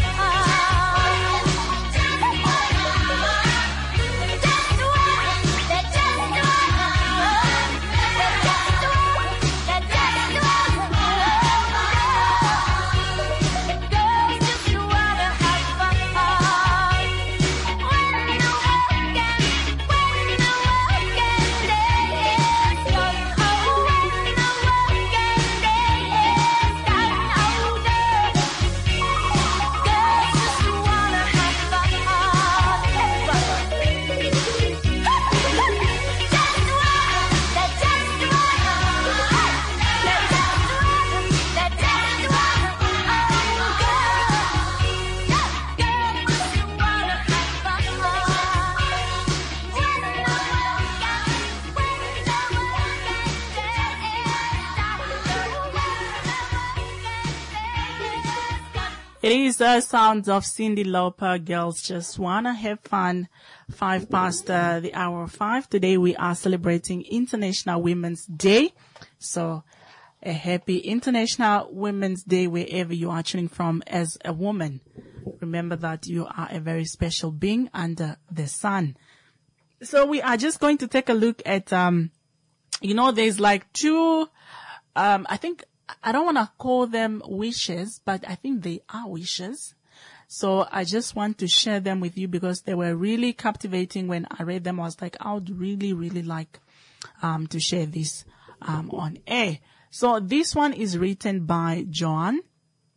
It is the sounds of Cyndi Lauper. Girls just wanna have fun. 5 past the hour of 5. Today we are celebrating International Women's Day. So a happy International Women's Day wherever you are tuning from as a woman. Remember that you are a very special being under the sun. So we are just going to take a look at, there's like two, I think, I don't want to call them wishes, but I think they are wishes. So I just want to share them with you because they were really captivating. When I read them, I was like, I would really, really like, to share this, on air. So this one is written by Joan.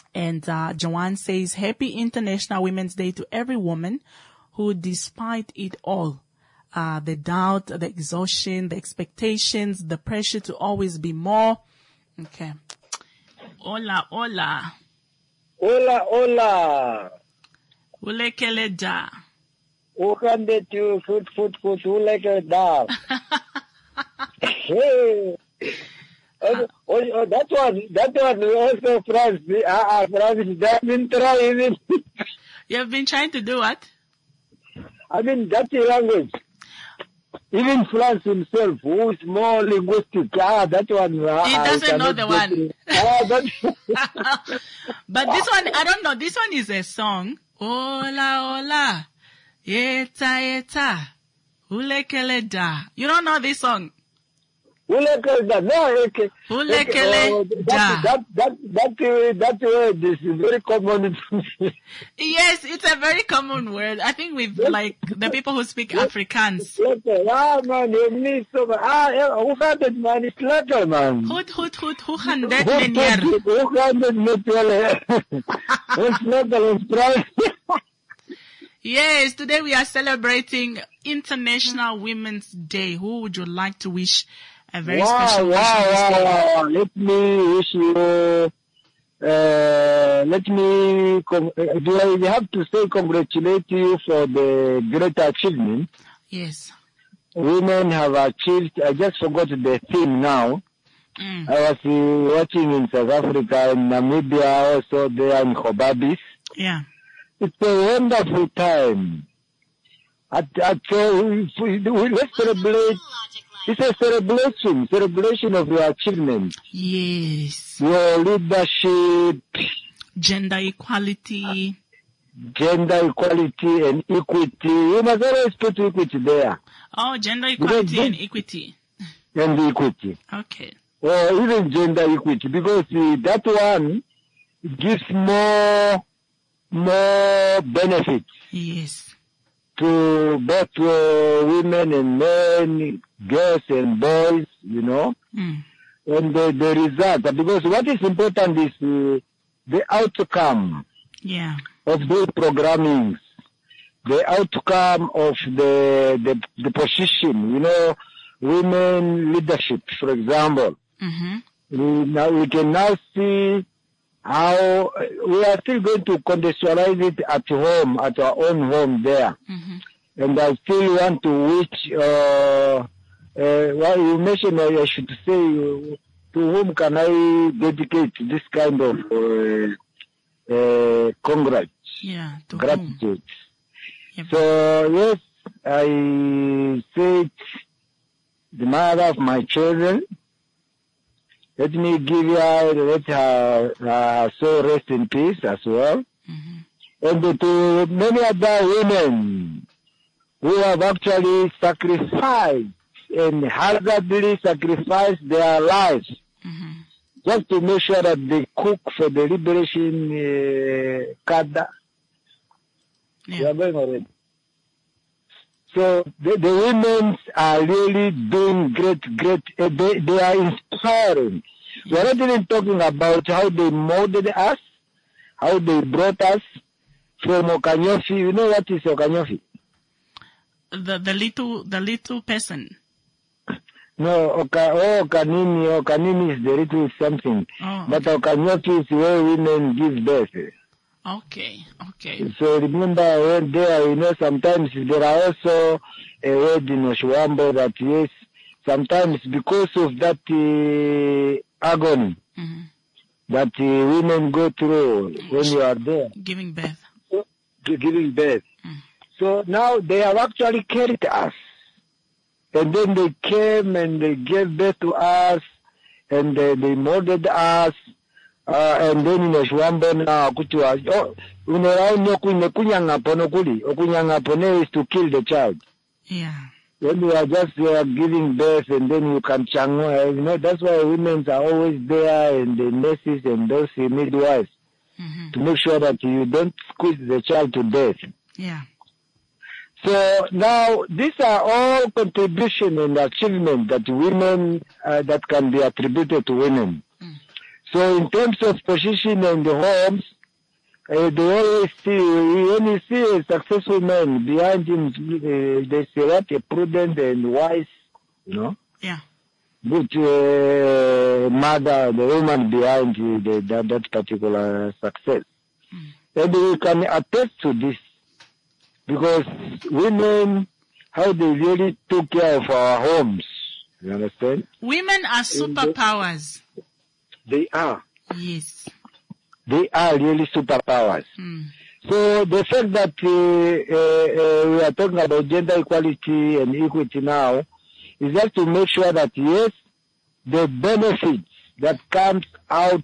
And Joanne says, Happy International Women's Day to every woman who, despite it all, the doubt, the exhaustion, the expectations, the pressure to always be more. Okay. Hola, hola. Hola, hola. Ulekele da. Ukande tu foot, uleke da. Hey. That one also France. France doesn't try even. You've been trying to do what? I mean, that's the language. Even France himself, who is more linguistic, that one. He doesn't know the one. But this one, I don't know. This one is a song. Hola, hola. Yeta, yeta. Ulekele da. You don't know this song? Ulekele da. No, Ulekele da. That word is very common. Yes, it's a very common word. I think with like the people who speak Afrikaans. Man, you need so much. Who had it, man? It's lekker, man. Who handed meneer? Who handed meneer? It's lekker, it's price. Yes, today we are celebrating International Women's Day. Who would you like to wish a very special wish on this day? Wow. Let me wish you, do I have to say congratulate you for the great achievement? Yes. Women have achieved, I just forgot the theme now. I was watching in South Africa and Namibia, also there in Hobabis. Yeah. It's a wonderful time. Let's celebrate. It's a celebration of your achievement. Yes. Your leadership. Gender equality and equity. You must always put equity there. Oh, gender equality and equity. And equity. Okay. Or even gender equity, because that one gives more benefits. Yes. To both women and men, girls and boys, you know. And the result, because what is important is the outcome of those programmings, the outcome of the position, you know, women leadership, for example. We can now see how we are still going to contextualize it at home, at our own home there. And I still want to wish, well, you mentioned, I should say, to whom can I dedicate this kind of gratitude? So, yes, I said, the mother of my children, let me give her, let her soul rest in peace as well. And to many other women who have actually sacrificed and hazardly sacrificed their lives just to make sure that they cook for the liberation cadre. We are going already. So the women are really doing great. They are inspiring. We are not even talking about how they molded us, how they brought us from Okanyofi. You know what is Okanyofi? The little person. No, Okanini is the little something. But Okanyofi is where women give birth. Okay. So remember when there, you know, sometimes there are also a word in Oshwambo that yes, sometimes because of that agony that women go through when you are there. Giving birth. So now they have actually carried us. And then they came and they gave birth to us and they molded us. And then in Oshwambo now, okunyanga is to kill the child. Yeah. When you are just giving birth and then you can changwa, you know, that's why women are always there and the nurses and those midwives to make sure that you don't squeeze the child to death. Yeah. So now these are all contribution and achievement that women, that can be attributed to women. So in terms of position in the homes, they always see, when you see a successful man behind him, they say what a prudent and wise, Yeah. good mother, the woman behind that particular success. And we can attest to this because women, how they really took care of our homes. You understand? Women are superpowers. They are. Yes. They are really superpowers. So the fact that we are talking about gender equality and equity now is just to make sure that, yes, the benefits that come out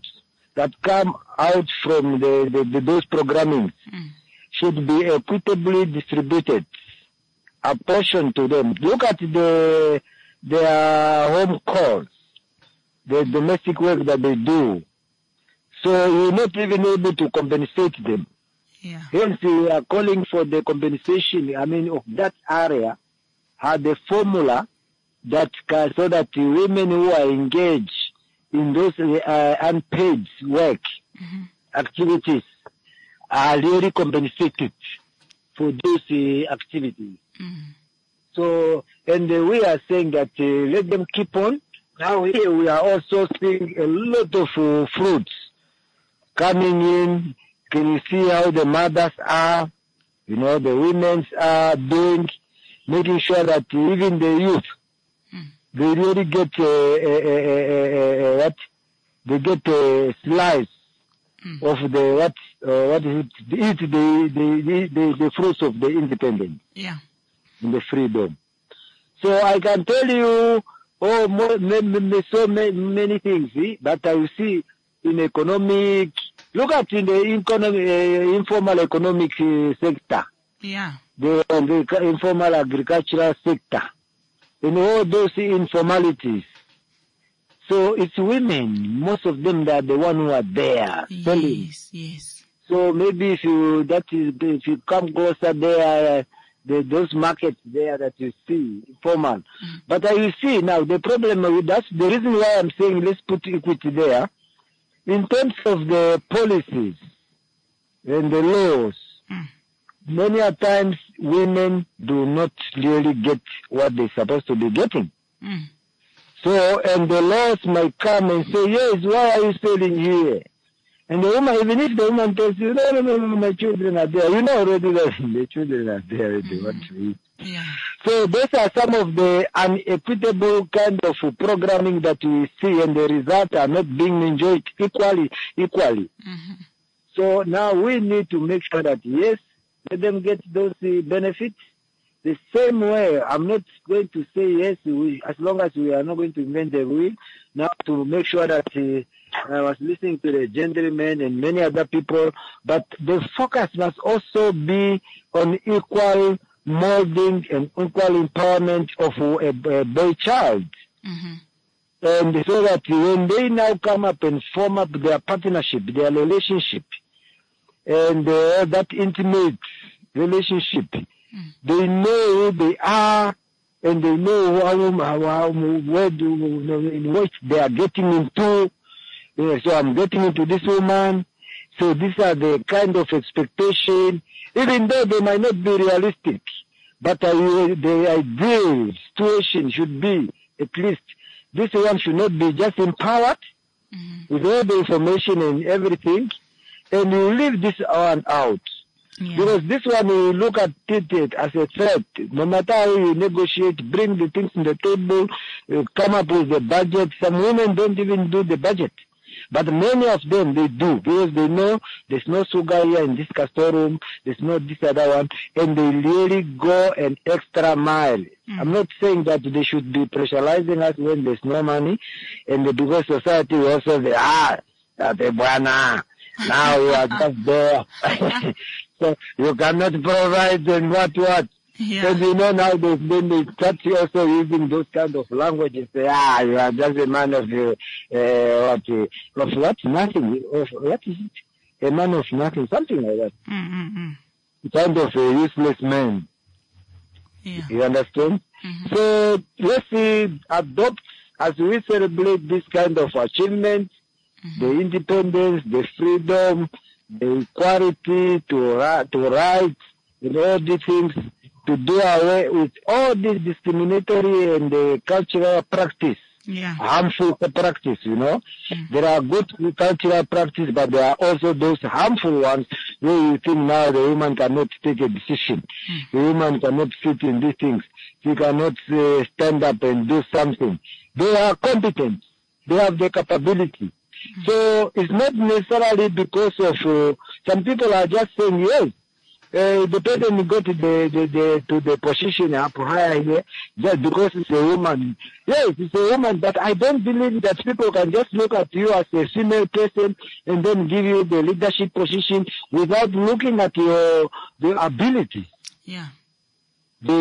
from those programming should be equitably distributed, apportioned to them. Look at their home calls, the domestic work that they do. So you're not even able to compensate them. Yeah. Hence, we are calling for the compensation, of that area, had a formula that so that the women who are engaged in those unpaid work activities are really compensated for those activities. So, and we are saying that let them keep on. Now here we are also seeing a lot of fruits coming in. Can you see how the mothers are, the women are doing, making sure that even the youth, they really get they get a slice of the what is it? Eat the fruits of the independence. Yeah. And the freedom. So I can tell you, so many things, but I see in economic. Look at in the informal economic sector. Yeah. The informal agricultural sector. In all those informalities. So it's women, most of them, that are the one who are there selling. Yes. So maybe if you come closer there, those markets there that you see, informal. But you see now, the problem with that's the reason why I'm saying let's put equity there. In terms of the policies and the laws, many a times women do not really get what they're supposed to be getting. So, and the laws might come and say, yes, why are you selling here? And the woman, even if the woman tells you, no, my children are there, already that the children are there, they want to eat. Yeah. So those are some of the unequitable kind of programming that we see, and the results are not being enjoyed equally. So now we need to make sure that, yes, let them get those benefits. The same way, I'm not going to say yes, as long as we are not going to invent the wheel, now to make sure that I was listening to the gentleman and many other people, but the focus must also be on equal molding and equal empowerment of a boy child. And so that when they now come up and form up their partnership, their relationship, and that intimate relationship, they know who they are, and they know in which they are getting into. So I'm getting into this woman. So these are the kind of expectation, even though they might not be realistic. But the ideal situation should be, at least, this one should not be just empowered with all the information and everything, and you leave this one out. Yeah. Because this one, you look at it as a threat. No matter how you negotiate, bring the things on the table, come up with the budget. Some women don't even do the budget. But many of them, they do, because they know there's no sugar here in this castor room, there's no this other one, and they really go an extra mile. I'm not saying that they should be pressurizing us when there's no money, and because society also say, now you are just there. So you cannot provide and what. Yeah. So now then they start also using those kind of languages. Say, you are just a man of what? Nothing. What is it? A man of nothing, something like that. Kind of a useless man. Yeah. You understand? So let's adopt, as we celebrate this kind of achievement, the independence, the freedom, the equality to rights, and all these things, to do away with all this discriminatory and cultural practice. Harmful practice, There are good cultural practice, but there are also those harmful ones where you think now the woman cannot take a decision. The woman cannot sit in these things. She cannot stand up and do something. They are competent. They have the capability. So it's not necessarily because of some people are just saying yes. The person got to the position up higher here just because it's a woman. Yes, it's a woman, but I don't believe that people can just look at you as a female person and then give you the leadership position without looking at the ability. Yeah. The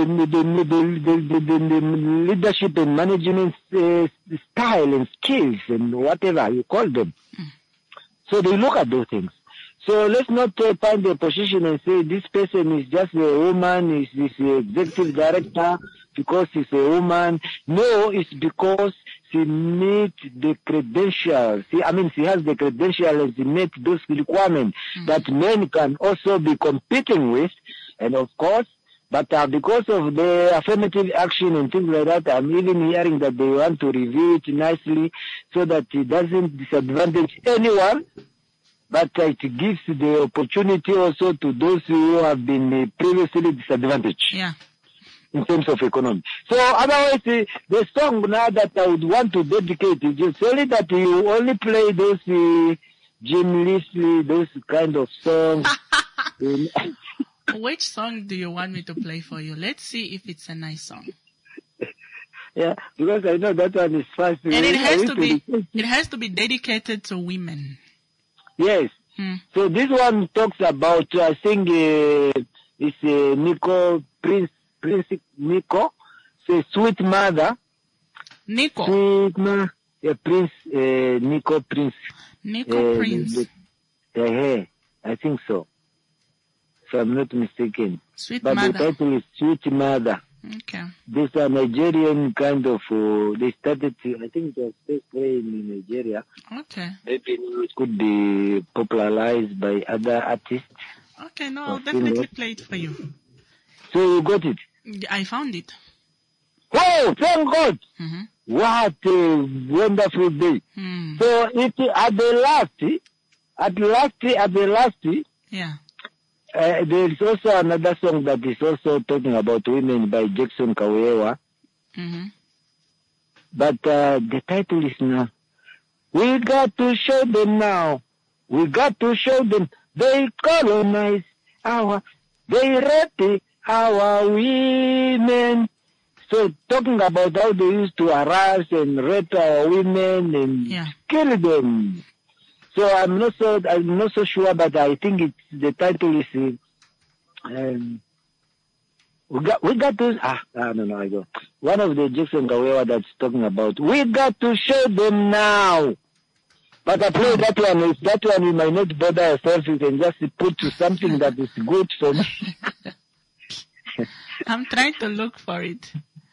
leadership and management style and skills and whatever you call them. So they look at those things. So let's not find a position and say this person is just a woman, is the executive director because she's a woman. No, it's because she meets the credentials. She has the credentials and she meets those requirements that men can also be competing with. And of course, but because of the affirmative action and things like that, I'm even hearing that they want to review it nicely so that it doesn't disadvantage anyone. But it gives the opportunity also to those who have been previously disadvantaged in terms of economy. So otherwise, the song now that I would want to dedicate is just only that you only play those Jim Leslie, those kind of songs. Which song do you want me to play for you? Let's see if it's a nice song. Yeah, because I know that one is fast. And it has to be dedicated to women. Yes. So this one talks about, I think, it's Nico, Prince Nico, say Sweet Mother. Nico? Sweet Mother, Prince, Nico Prince. Nico Prince. I think so. If I'm not mistaken. Sweet but Mother. The title is Sweet Mother. Okay. This is a Nigerian kind of, they started to, I think it was first playing in Nigeria. Okay. Maybe it could be popularized by other artists. Okay, no, I'll definitely play it for you. So you got it? I found it. Oh, thank God! What a wonderful day. So it, at the last, yeah. There is also another song that is also talking about women by Jackson Kawewa. But the title is now, we got to show them now. We got to show them they colonize they rape our women. So talking about how they used to harass and rape our women and kill them. So I'm not so sure, but I think the title is we got to no, I go. One of the Jackson Kawewa that's talking about we got to show them now. But I play that one. If that one we might not bother ourselves, we can just put to something that is good for me. I'm trying to look for it.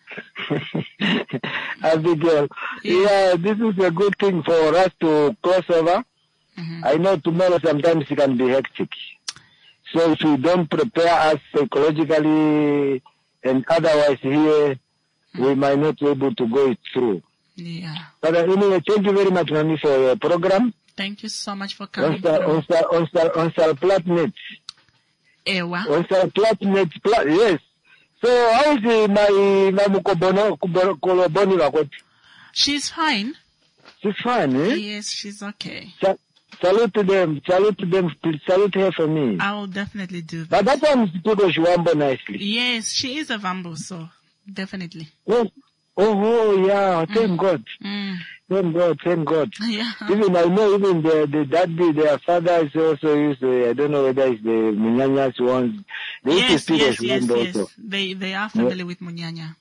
Abigail, this is a good thing for us to cross over. I know tomorrow sometimes it can be hectic. So if we don't prepare us psychologically and otherwise here, we might not be able to go it through. Yeah. But anyway, thank you very much, Nani, for your program. Thank you so much for coming. On Salplatnet. Ewa. On Salplatnet, yes. So how is my Mukoloboni Wakoti? She's fine. She's fine, eh? Yes, she's okay. Salute them, salute her for me. I will definitely do that. But that one is because she wambo nicely. Yes, she is a Vambo, so definitely. Yeah, thank God. Thank God. Yeah. Even I know even the daddy, their father is also used to, I don't know whether it's the Munyanyas ones. They used to speak yes. Also. They are familiar with Munyanya.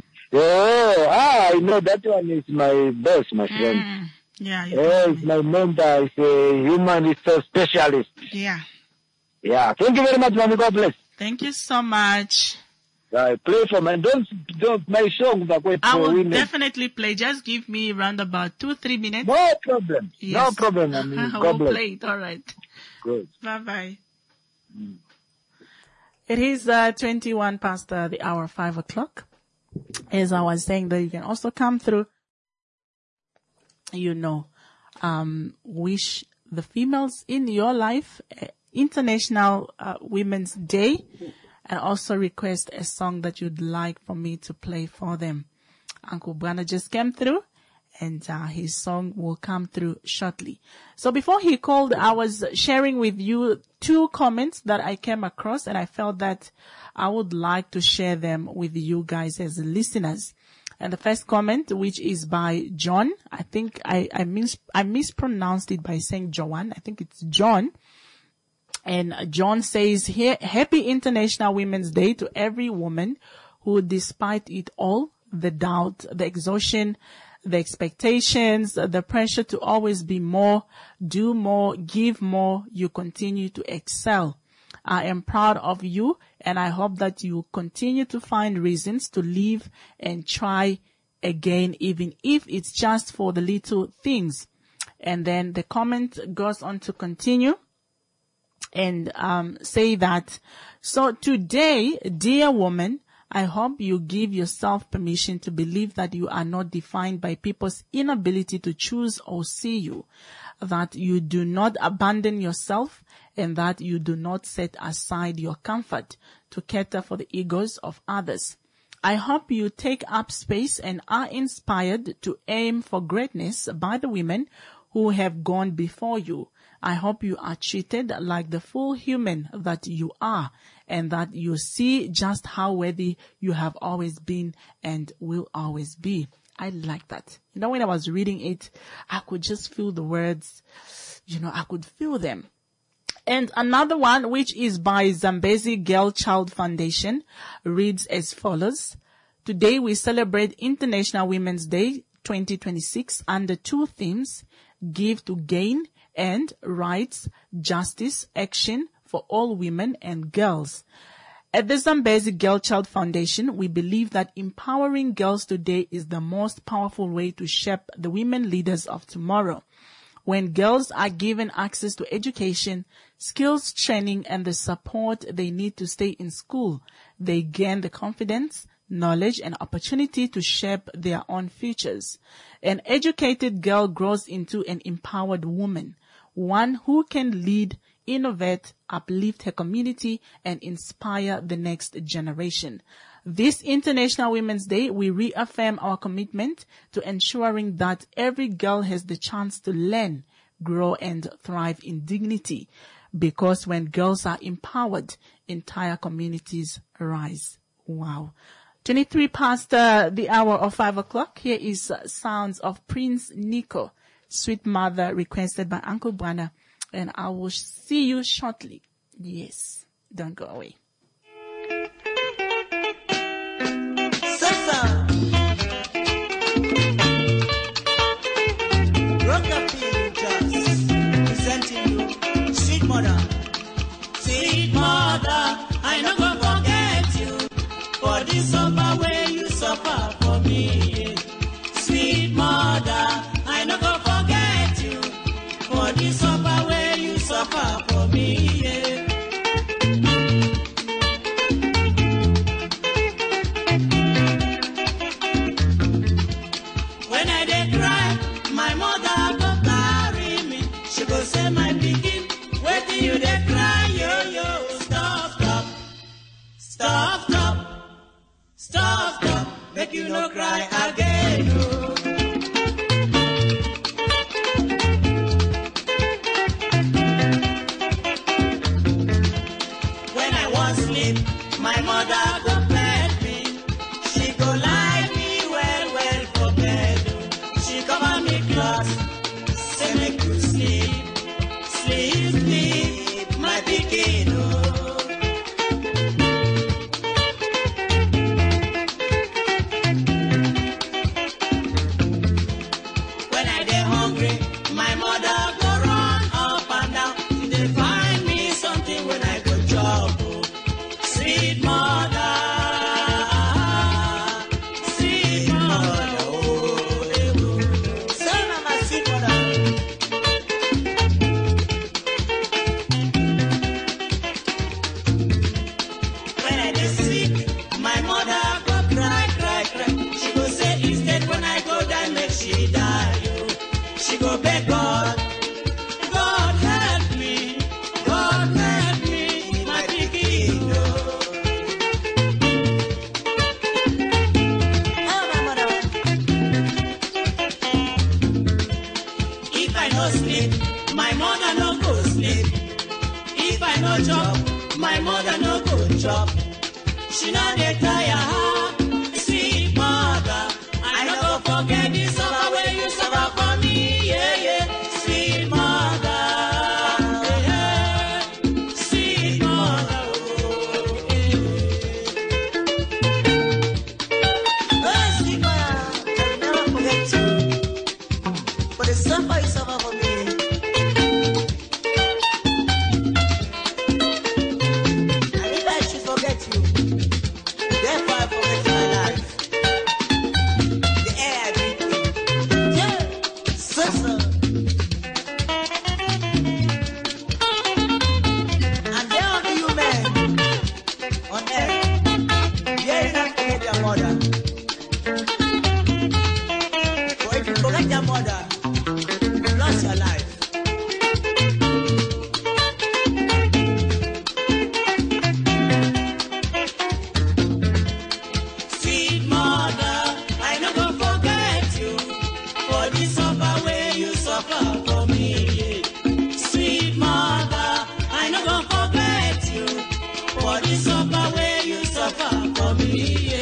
I know that one is my boss, my friend. Yeah, it's my mentor, is a human resource specialist. Yeah. Yeah. Thank you very much, Mami. God bless. Thank you so much. Play for me. Don't my song that wait I for will women. definitely play. Just give me around about 2-3 minutes. No problem. Yes. No problem. I mean, I God will bless. play it. All right. Good. Bye-bye. It is 21 past the hour, 5 o'clock. As I was saying that you can also come through, wish the females in your life International Women's Day, and also request a song that you'd like for me to play for them. Uncle Brana just came through, and his song will come through shortly. So before he called, I was sharing with you 2 comments that I came across, and I felt that I would like to share them with you guys as listeners. And the first comment, which is by John, I think I mispronounced it by saying Joanne. I think it's John. And John says here, Happy International Women's Day to every woman who, despite it all, the doubt, the exhaustion, the expectations, the pressure to always be more, do more, give more, you continue to excel. I am proud of you, and I hope that you continue to find reasons to live and try again, even if it's just for the little things. And then the comment goes on to continue and say that, so today, dear woman, I hope you give yourself permission to believe that you are not defined by people's inability to choose or see you, that you do not abandon yourself, and that you do not set aside your comfort to cater for the egos of others. I hope you take up space and are inspired to aim for greatness by the women who have gone before you. I hope you are treated like the full human that you are, and that you see just how worthy you have always been and will always be. I like that. When I was reading it, I could just feel the words, I could feel them. And another one, which is by Zambezi Girl Child Foundation, reads as follows. Today we celebrate International Women's Day 2026 under 2 themes, Give to Gain and Rights, Justice, Action for all women and girls. At the Zambezi Girl Child Foundation, we believe that empowering girls today is the most powerful way to shape the women leaders of tomorrow. When girls are given access to education, skills training, and the support they need to stay in school, they gain the confidence, knowledge, and opportunity to shape their own futures. An educated girl grows into an empowered woman, one who can lead, innovate, uplift her community, and inspire the next generation. This International Women's Day, we reaffirm our commitment to ensuring that every girl has the chance to learn, grow, and thrive in dignity. Because when girls are empowered, entire communities rise. Wow. 23 past the hour of 5 o'clock. Here is sounds of Prince Nico, Sweet Mother, requested by Uncle Brana. And I will see you shortly. Yes, don't go away. Sasa Rockabilly Jazz presenting you Sweet Mother. Sweet Mother, I no go forget you for the suffer way you suffer for me. Sweet Mother, I no go forget you for the suffer way you suffer for me. Yeah. When I dey cry, my mother go carry me. She go say, my pikin, where do you dey cry, yo yo? Stop, stop, stop, stop, stop, stop. Make you no cry again, no. When I want sleep, my mother go bed me. She go lie me well for bed. She cover me close, say make you sleep, sleep, sleep, my pikin, oh. no sleep, my mother no go sleep. If I no chop, my mother no go chop. She no dey tire her, sweet mother. I no go forget the suffer where you suffer for me, yeah, yeah. Sweet mother, yeah, sweet mother, oh, yeah. Oh, sweet mother, I will never forget you. For the suffer you suffer for me. And if I should forget you, therefore I forget my life. The air I breathe in. Yeah, so. And there are the human on earth, dare not forget their mother. For if you forget your mother, you lost your life. Sweet mother, I no go forget you for the suffer where you suffer for me. Sweet mother, I no go forget you for the suffer where you suffer for me.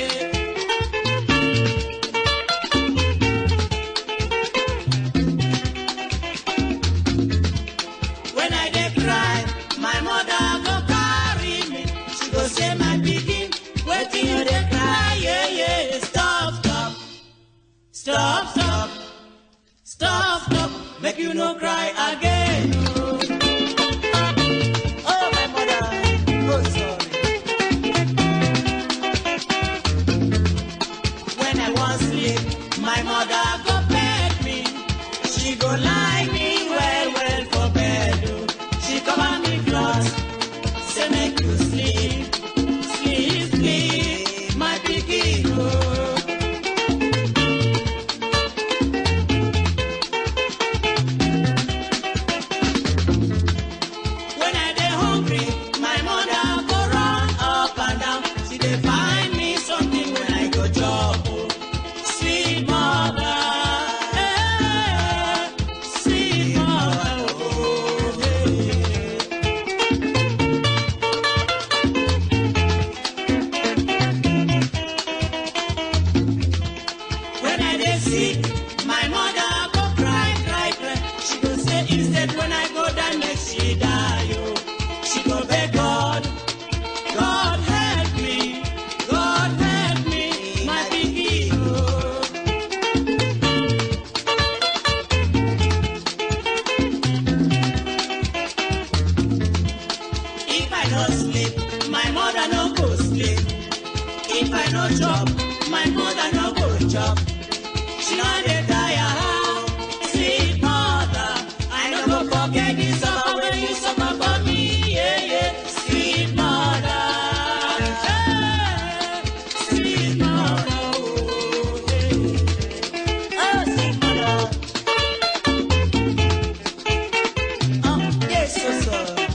When I dey cry, my mother go carry me. She go say, my pikin, wetin you dey cry? Yeah, yeah. Stop, stop, stop, stop, stop, stop. Make you no cry again. Oh, my mother, oh, sorry. When I want sleep, my mother go beg me. She go lie me well, well for bed. Oh. She cover me clothes, say make you sleep, sleep, sleep, my pikin. Oh. When I dey hungry, my mother go run up and down. She dey find me something when I go chop. Oh. Sweet mother, eh, sweet mother, oh, hey. When I dey sick, my mother go cry, cry, cry. She go say instead when I go down, make she die. Oh. She go beg God, God help me, my pikin. Oh. If I no sleep, my mother no go sleep. If I no chop, my mother no go chop. She no dey tire her, sweet mother. I no go forget the suffer when you suffer for me, yeah, yeah. Sweet mother, hey, sweet mother, oh, hey. Oh, sweet mother. Oh, yes, so.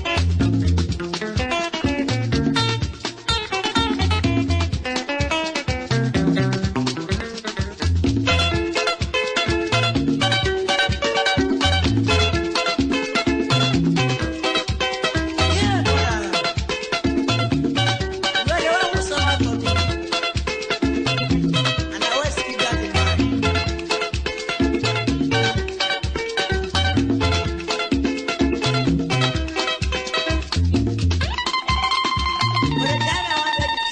Yeah, mother. You are the one who suffered for me. And I always keep that in mind. For the time I wanted to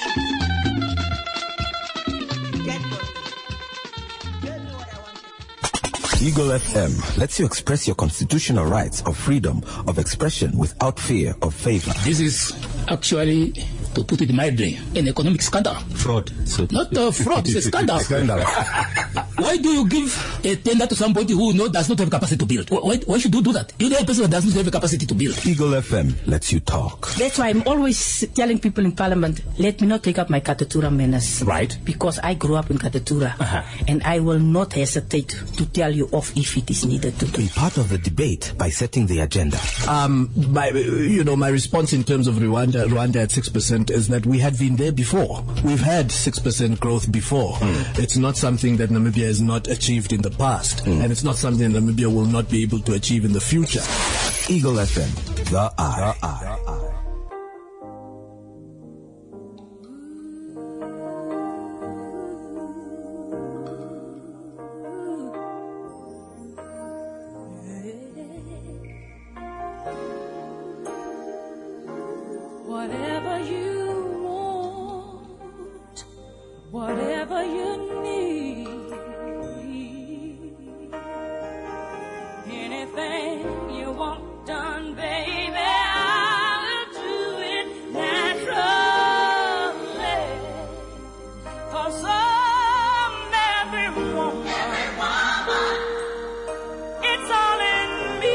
eat, get what? Tell me what I wanted. Eagle FM lets you express your constitutional rights of freedom of expression without fear of favor. This is actually, to put it mildly, an economic scandal. Fraud. So Not fraud, it's a scandal. Scandal. Why do you give a tender to somebody who does not have capacity to build? Why should you do that? You know a person that does not have a capacity to build. Eagle FM lets you talk. That's why I'm always telling people in Parliament, let me not take up my Katatura manners. Right. Because I grew up in Katatura. And I will not hesitate to tell you off if it is needed to. Be part of the debate by setting the agenda. My response in terms of Rwanda at 6% is that we had been there before. We've had 6% growth before. It's not something that Namibia Namibia has not achieved in the past, and it's not something Namibia will not be able to achieve in the future. Eagle FM, the eye. Whatever you want, whatever you need, anything you want done, baby, I'll do it naturally. 'Cause I'm every woman, it's all in me.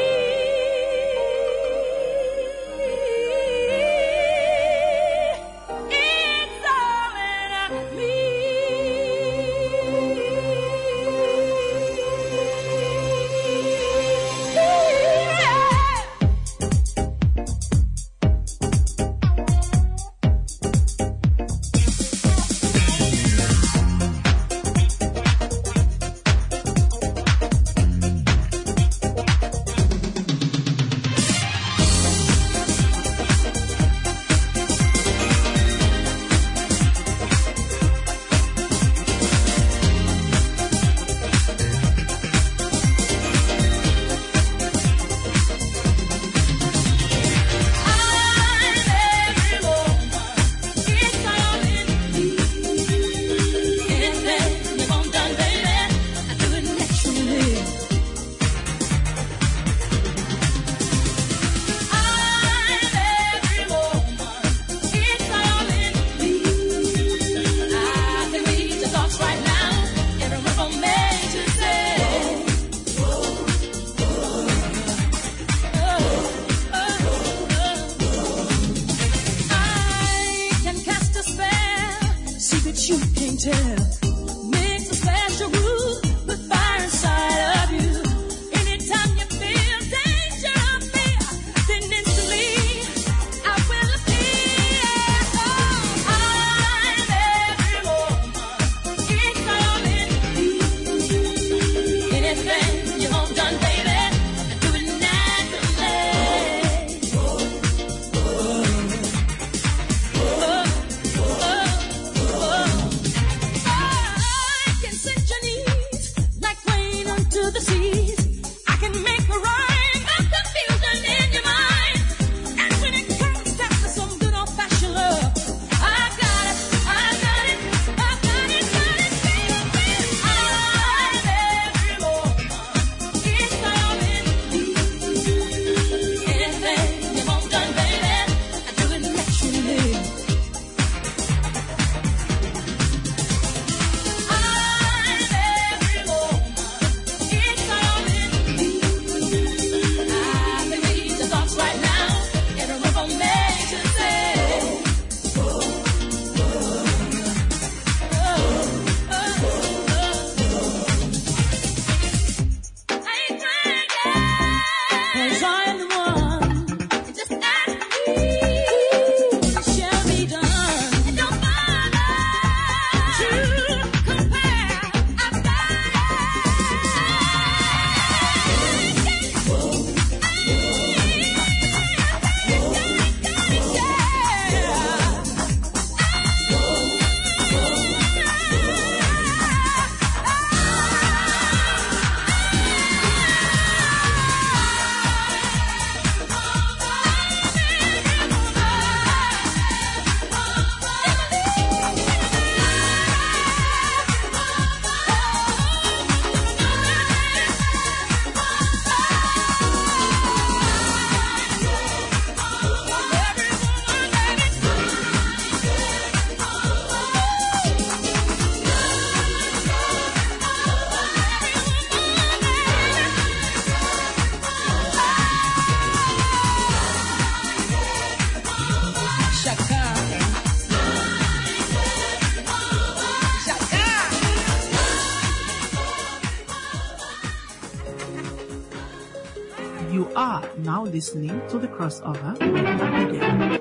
You are now listening to the crossover with Abigail.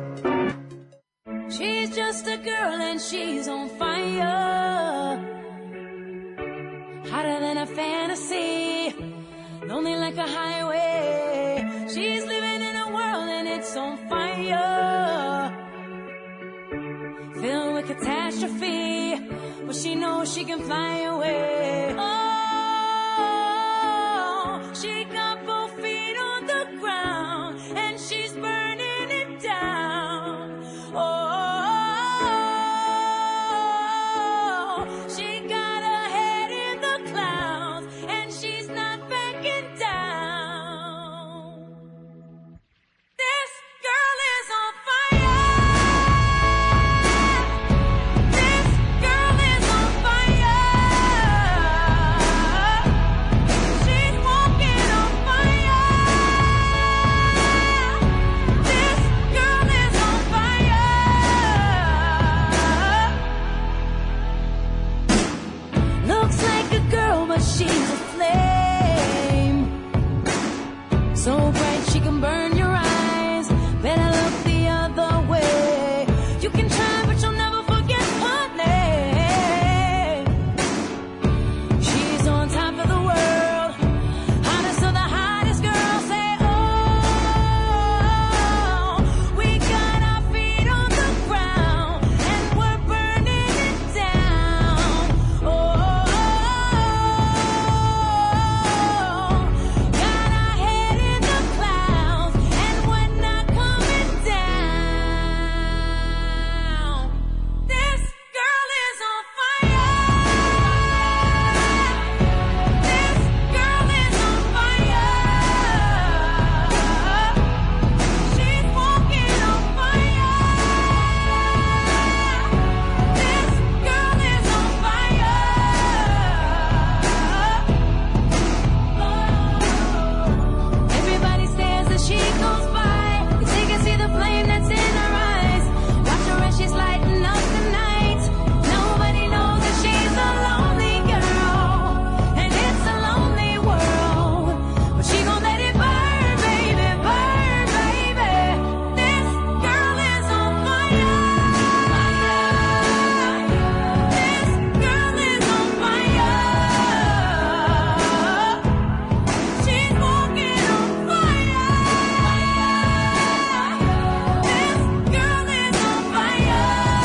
She's just a girl and she's on fire. fantasy, lonely like a highway. She's living in a world and it's on fire, filled with catastrophe, but she knows she can fly away. Oh, she got both feet on the ground and she's burning it down. Oh, she got her head in the clouds and she's not backing down. This girl is on fire. This girl is on fire. She's walking on fire. This girl is on fire. Looks like a girl, but she's a flame. So bright she can burn your eyes. Better look the other way. You can try, but you'll never forget her name. She's on top of the world, hottest of the hottest girls. Say, oh, we got our feet on the ground and we're burning it down. Oh, got our head in the clouds and we're not coming down. This girl is on fire. This girl is on fire. She's walking on fire. This girl is on fire. Everybody stares as she goes by, 'cause they can see the flame that's in her eyes. Watch her as she's lighting up the night. Nobody knows that she's a lonely girl, and it's a lonely world. But she gon' let it burn, baby, burn, baby. This girl is on fire. This girl is on fire. She's walking on fire. This girl is on fire.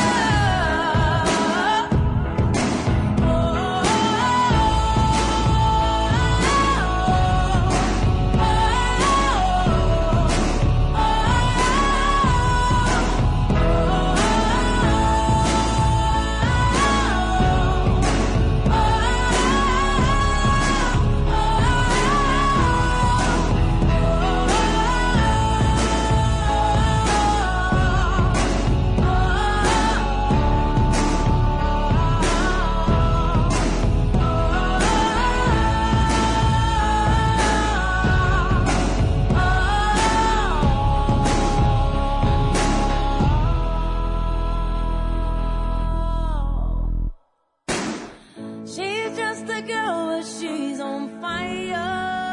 She's just a girl, but she's on fire.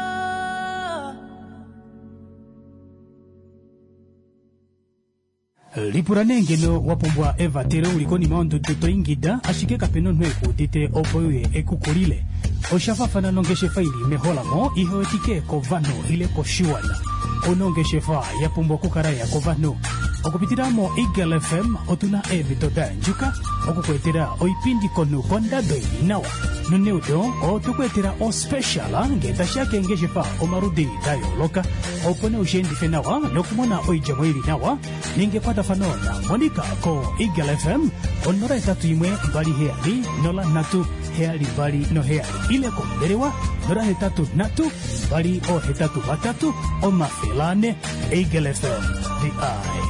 lipuranengeno wapombwa eva tere ulikoni maondo totoingida ashike kapeno nweku tite opoye ekukulile oshafafana nongeshe faili meholamo ihoetike kovano ile koshiwana onongeshefa yapombwa kukaraya kovano okupitiramo Eagle FM otuna evitoda njuka okukwetera oipindi konu kondado inawa nuneudo otukwetera o special ngetashake ngeshefa omarudi dayo loka opone ushendife nawa nokumona oijamo ili nawa ningepata fanona monika ko Eagle FM onora etatu imwe bali heali nola natu heali bali no heali ile komberewa nora hetatu natu bali o hetatu batatu o mafelane Eagle FM the eye.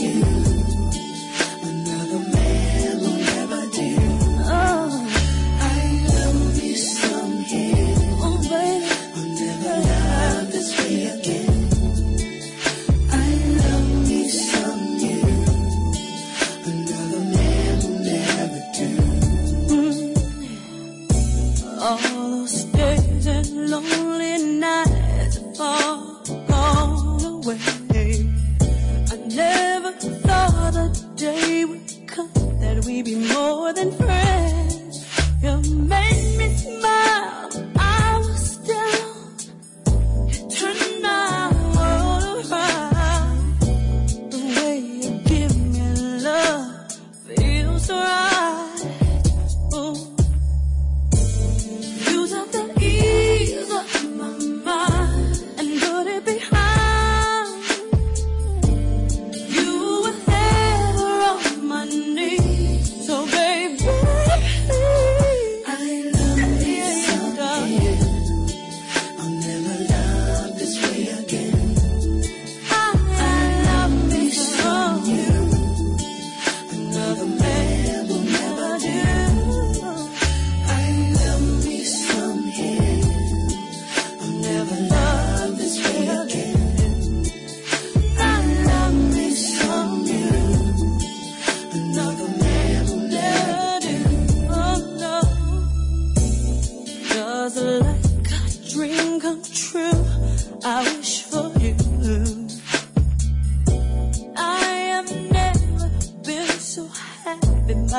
Oh,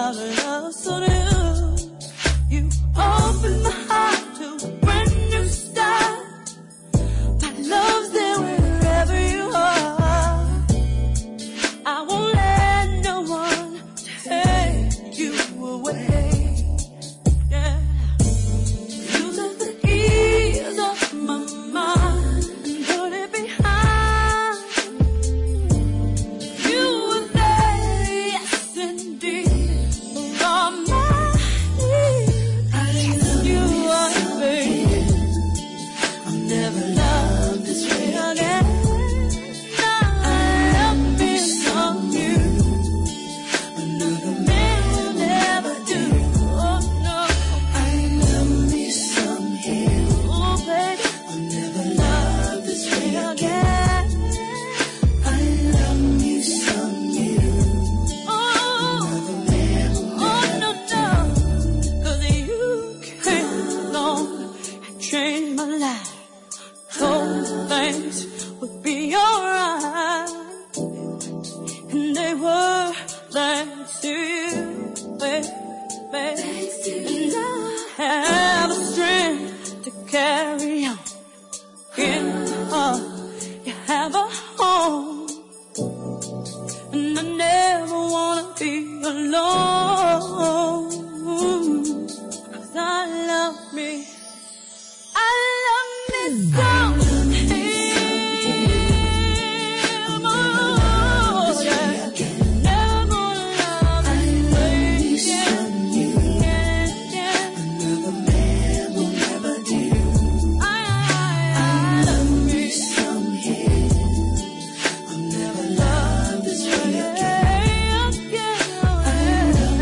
of love so new. You opened my heart to a brand new start. My love's there wherever you are. I won't let no one take you away. Yeah. You took the ease off my mind and put it behind. You were there, yes indeed, for all my needs. You are baby. I've never loved this way again. Love me some you. Another man will never do. Oh no, I love me some him. Oh baby, I'll never love this way again. I love me some you. Another man will never do. 'Cause you came along and changed my life. Told things would be alright, and they were thanks to you, baby. And I have the strength to carry on. In my heart, you have a home, and I never wanna be alone. 'Cause I love me some him. Oh, yeah. Never gonna love this way again. Another man will never do. I love me some him. I'll never love this way again. I love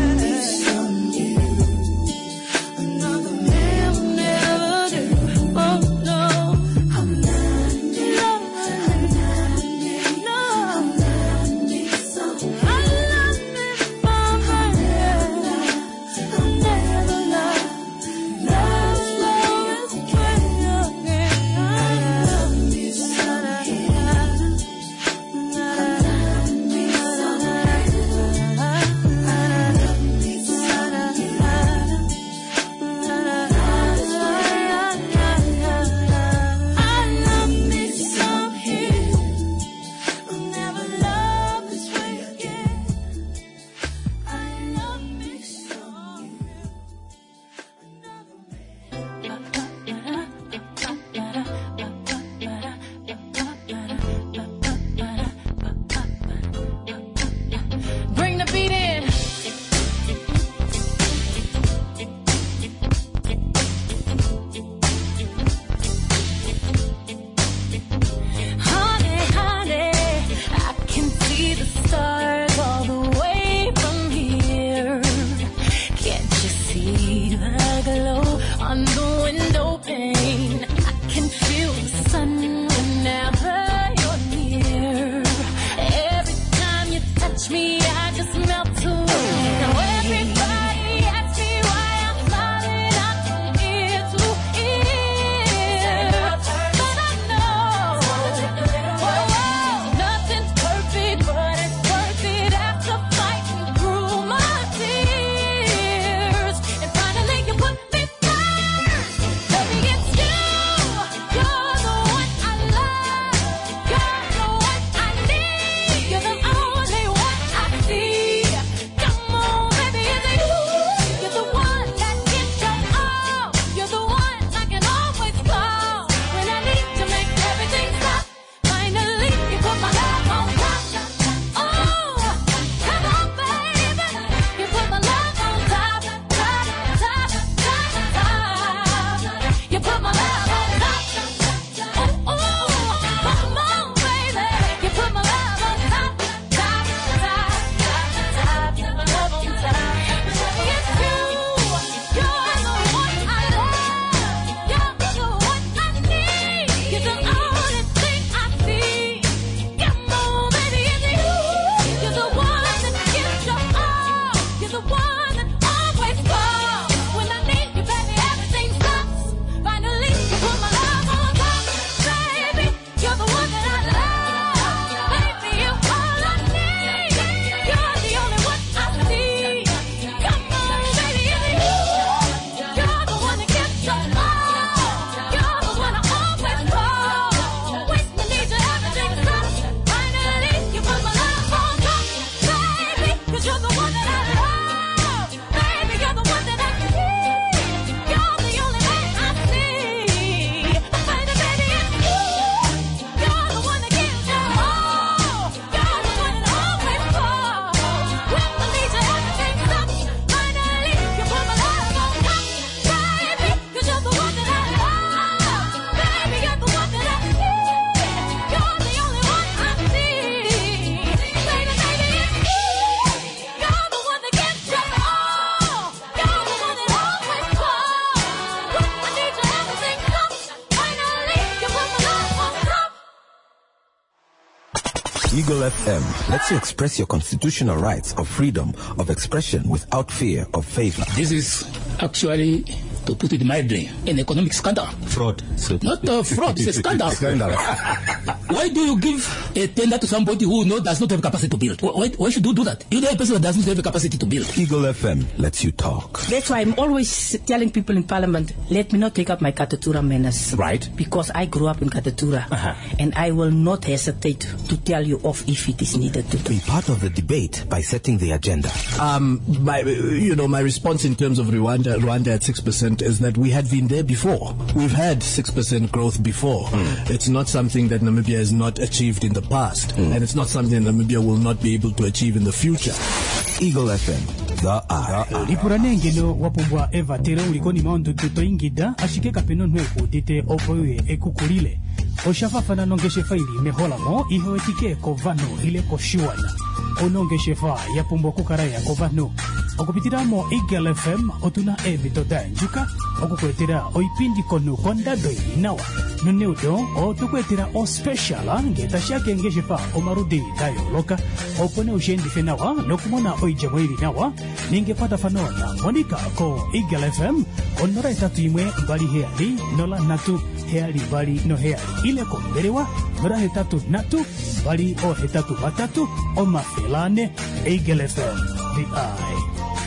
Eagle FM lets you express your constitutional rights of freedom of expression without fear of favor. This is actually, to put it mildly, an economic scandal. Fraud. Not fraud, it's a scandal. Why do you give a tender to somebody who does not have capacity to build? Why should you do that? You're the person that doesn't have the capacity to build. Eagle FM lets you talk. That's why I'm always telling people in Parliament, let me not take up my Katatura manners. Right. Because I grew up in Katatura. And I will not hesitate to tell you off if it is needed to. Be part of the debate by setting the agenda. My response in terms of Rwanda at 6% is that we had been there before. We've had 6% growth before. It's not something that Namibia has not achieved in the past. And it's not something Namibia will not be able to achieve in the future. Eagle FM, the eye. Ipuranengelo wapumbwa eva tere ulikoni maundu tutoingida ashike kapenon hweku dite opoye ekukulile. Oshafafana nongeshe faili meholamo ihoetike kovano ile koshuana. Onongeshe fa yapumbwa kukaraya kovano. Okupitiramo Eagle FM otuna ebitoda njuka. Okukwetera oipindi konu kondadoi nawa. Nuneudo otukwetera o speciala ngeta shake ngeshe fa omarudi dayo loka. Opone ushendi fenawa nokumona oijamwiri nawa. Ningepata fanona monika ko Eagle FM onora etatu imwe mbali heali nola natu heali bali no heali ile komberewa nora hetatu natu bali o hetatu batatu o mafelane Eagle FM the eye.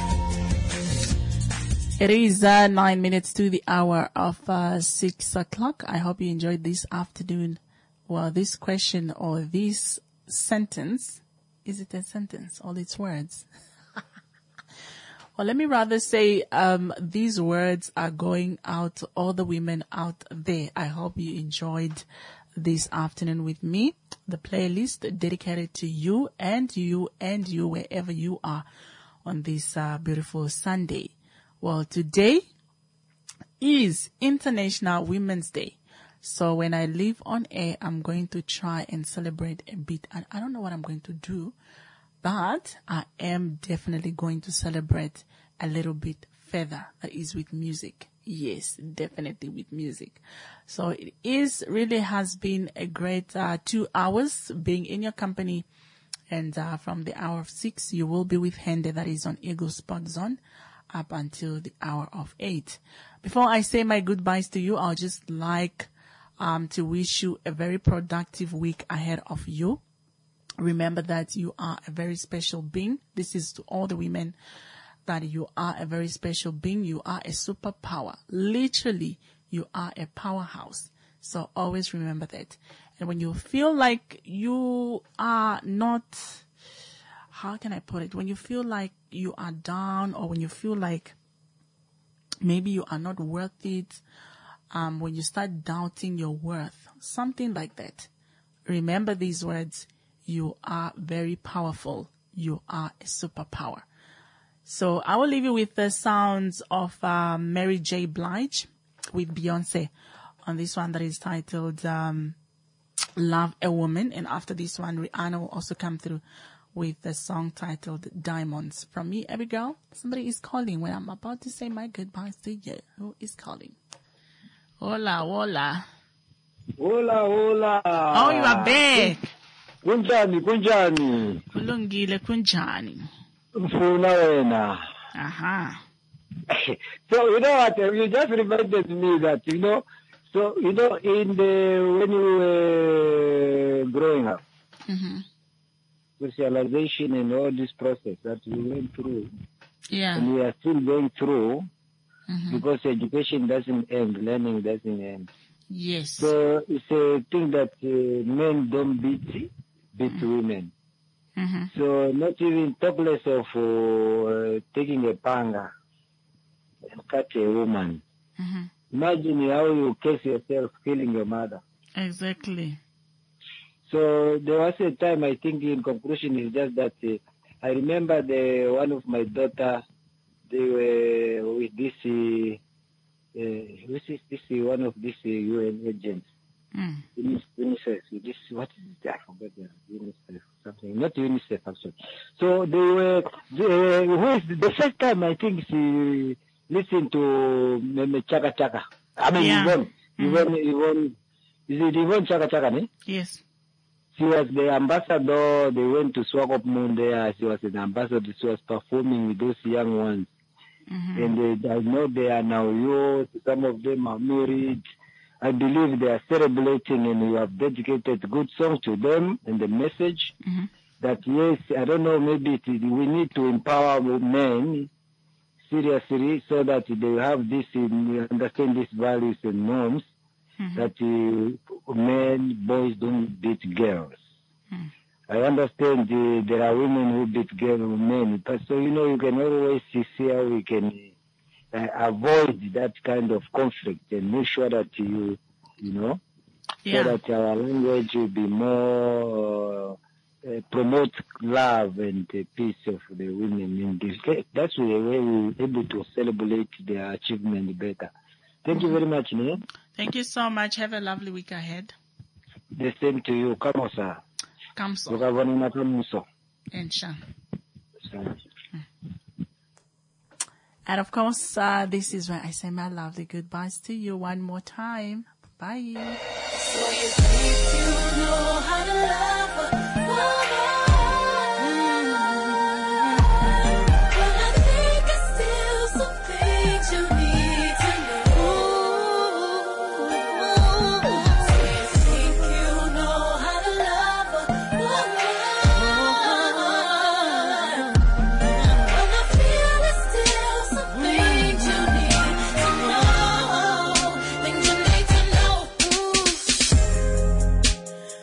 It is 9 minutes to the hour of 6 o'clock. I hope you enjoyed this afternoon. Well, this question or this sentence, is it a sentence? All its words. Well, let me rather say, these words are going out to all the women out there. I hope you enjoyed this afternoon with me. The playlist dedicated to you and you and you wherever you are on this beautiful Sunday. Well, today is International Women's Day. So when I leave on air, I'm going to try and celebrate a bit. And I don't know what I'm going to do, but I am definitely going to celebrate a little bit further. That is with music. Yes, definitely with music. So it really has been a great 2 hours being in your company. And from the hour of 6, you will be with Hende, that is on Eagle Spot Zone, up until the hour of 8. Before I say my goodbyes to you, I'll just like to wish you a very productive week ahead of you. Remember that you are a very special being. This is to all the women, that you are a very special being. You are a superpower. Literally, you are a powerhouse. So always remember that. And when you feel like you are not, how can I put it? When you feel like you are down, or when you feel like maybe you are not worth it, when you start doubting your worth, something like that, remember these words. You are very powerful. You are a superpower. So I will leave you with the sounds of Mary J. Blige with Beyonce on this one that is titled Love a Woman. And after this one, Rihanna will also come through with the song titled Diamonds. From me, every girl, somebody is calling when I'm about to say my goodbyes to you. Who is calling? Hola, hola. Hola, hola. Oh, you are back. Kunjani. Kulungile kunjani. Mfuna wena. Aha. So, you know what, you just reminded me that, so, when you were growing up, socialization and all this process that we went through, and we are still going through, because education doesn't end, learning doesn't end. Yes. So it's a thing that men don't beat women. So not even talk less of taking a panga and cut a woman. Imagine how you case yourself killing your mother. Exactly. So there was a time, I think in conclusion is just that I remember one of my daughter, they were with this, one of these UN agents. UNICEF. What is it? I forgot UNICEF. Something. Not UNICEF, actually. So they were, the first time I think she listened to Chaka Chaka. I mean, Yvonne. Is it Yvonne Chaka Chaka, ne? Yes. she was the ambassador. They went to Swakopmund there. She was an ambassador. She was performing with those young ones. And I know they are now youth. Some of them are married. I believe they are celebrating, and you have dedicated good song to them and the message that, yes, I don't know, maybe we need to empower men seriously so that they have this, understand these values and norms that men, boys don't beat girls. I understand there are women who beat men, but so, you can always see how we can avoid that kind of conflict and make sure that so that our language will be more promote love and peace of the women in this case. That's the way we're able to celebrate their achievement better. Thank you very much, Neil. Thank you so much. Have a lovely week ahead. The same to you. Come on, sir. Kamso. And Shan. And of course, this is where I say my lovely goodbyes to you one more time. Bye. So you think you know how to love a woman, but I think it's still some things you need to know. So you think you know how to love a woman, but I feel it's still some things you need to know. Things you need to know.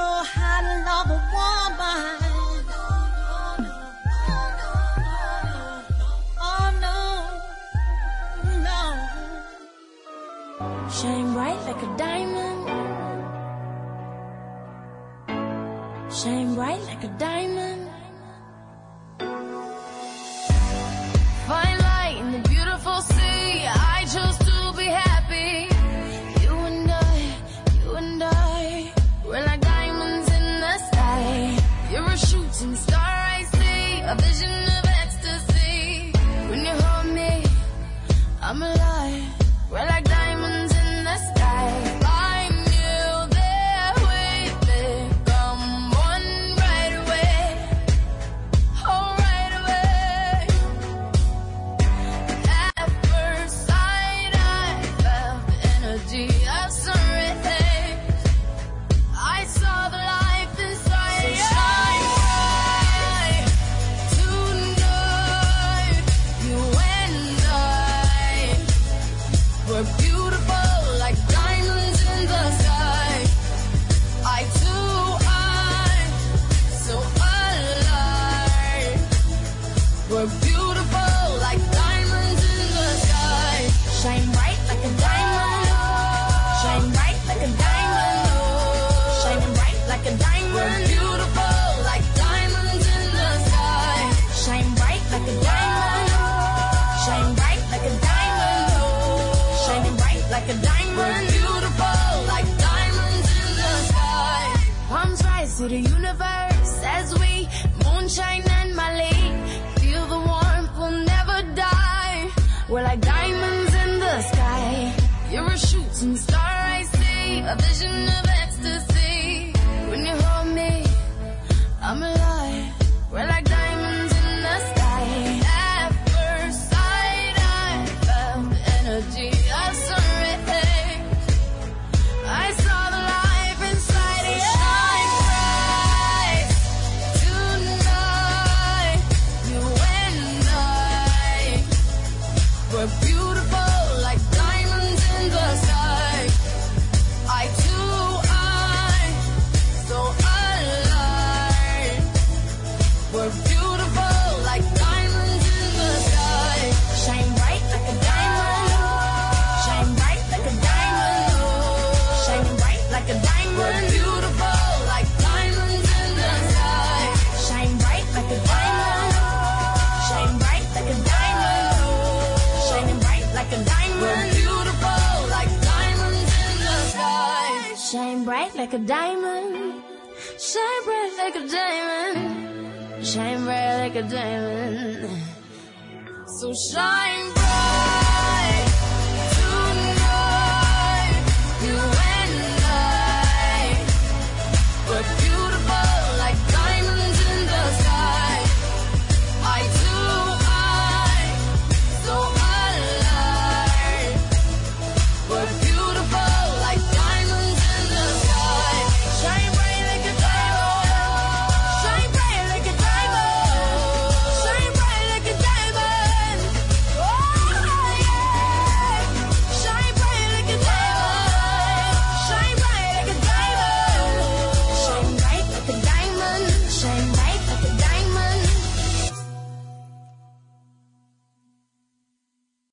know how to love a woman. Oh no, no. Shine bright like a diamond. Shine bright like a diamond. Fine light in the beautiful sea. I chose to be happy. You and I, we're like diamonds in the sky. You're a shooting star, I see, a vision of ecstasy. When you hold me, I'm alive. We're like diamonds in the sky. I knew that we'd become one right away. Oh, right away. At first sight, I felt the energy of sun rays. I saw the life inside you. Shine bright tonight. You and I were beautiful like diamonds in the sky. I too, so alive. We're beautiful like diamonds in the sky. Shine bright like a diamond. Shine bright like a diamond. Shining bright like a diamond. We're beautiful like diamonds in the sky. Shine bright like a diamond. Shine bright like a diamond. Shining bright like a diamond. We're beautiful like diamonds in the sky. Palms rise to the universe as we moonshine and Mali. Feel the warmth, we'll never die. We're like diamonds in the sky. You're a shooting star, I see, a vision of ecstasy. When you hold me, I'm alive. We're like diamonds in the sky. At first sight, I felt the energy of sun rays. I saw the life inside you. Shine bright tonight. You and I were beautiful like diamonds in the sky. I too, so alive. We're beautiful like diamonds in the sky. Shine bright like a diamond. Shine bright like a diamond. Shining bright like a diamond. We're beautiful like diamonds in the sky. Shine bright like a diamond. Shine bright like a diamond. Shining bright like a diamond. We're beautiful like diamonds in the sky. Shine bright like a diamond. Shine bright like a diamond. Shine bright like a diamond. So shine bright.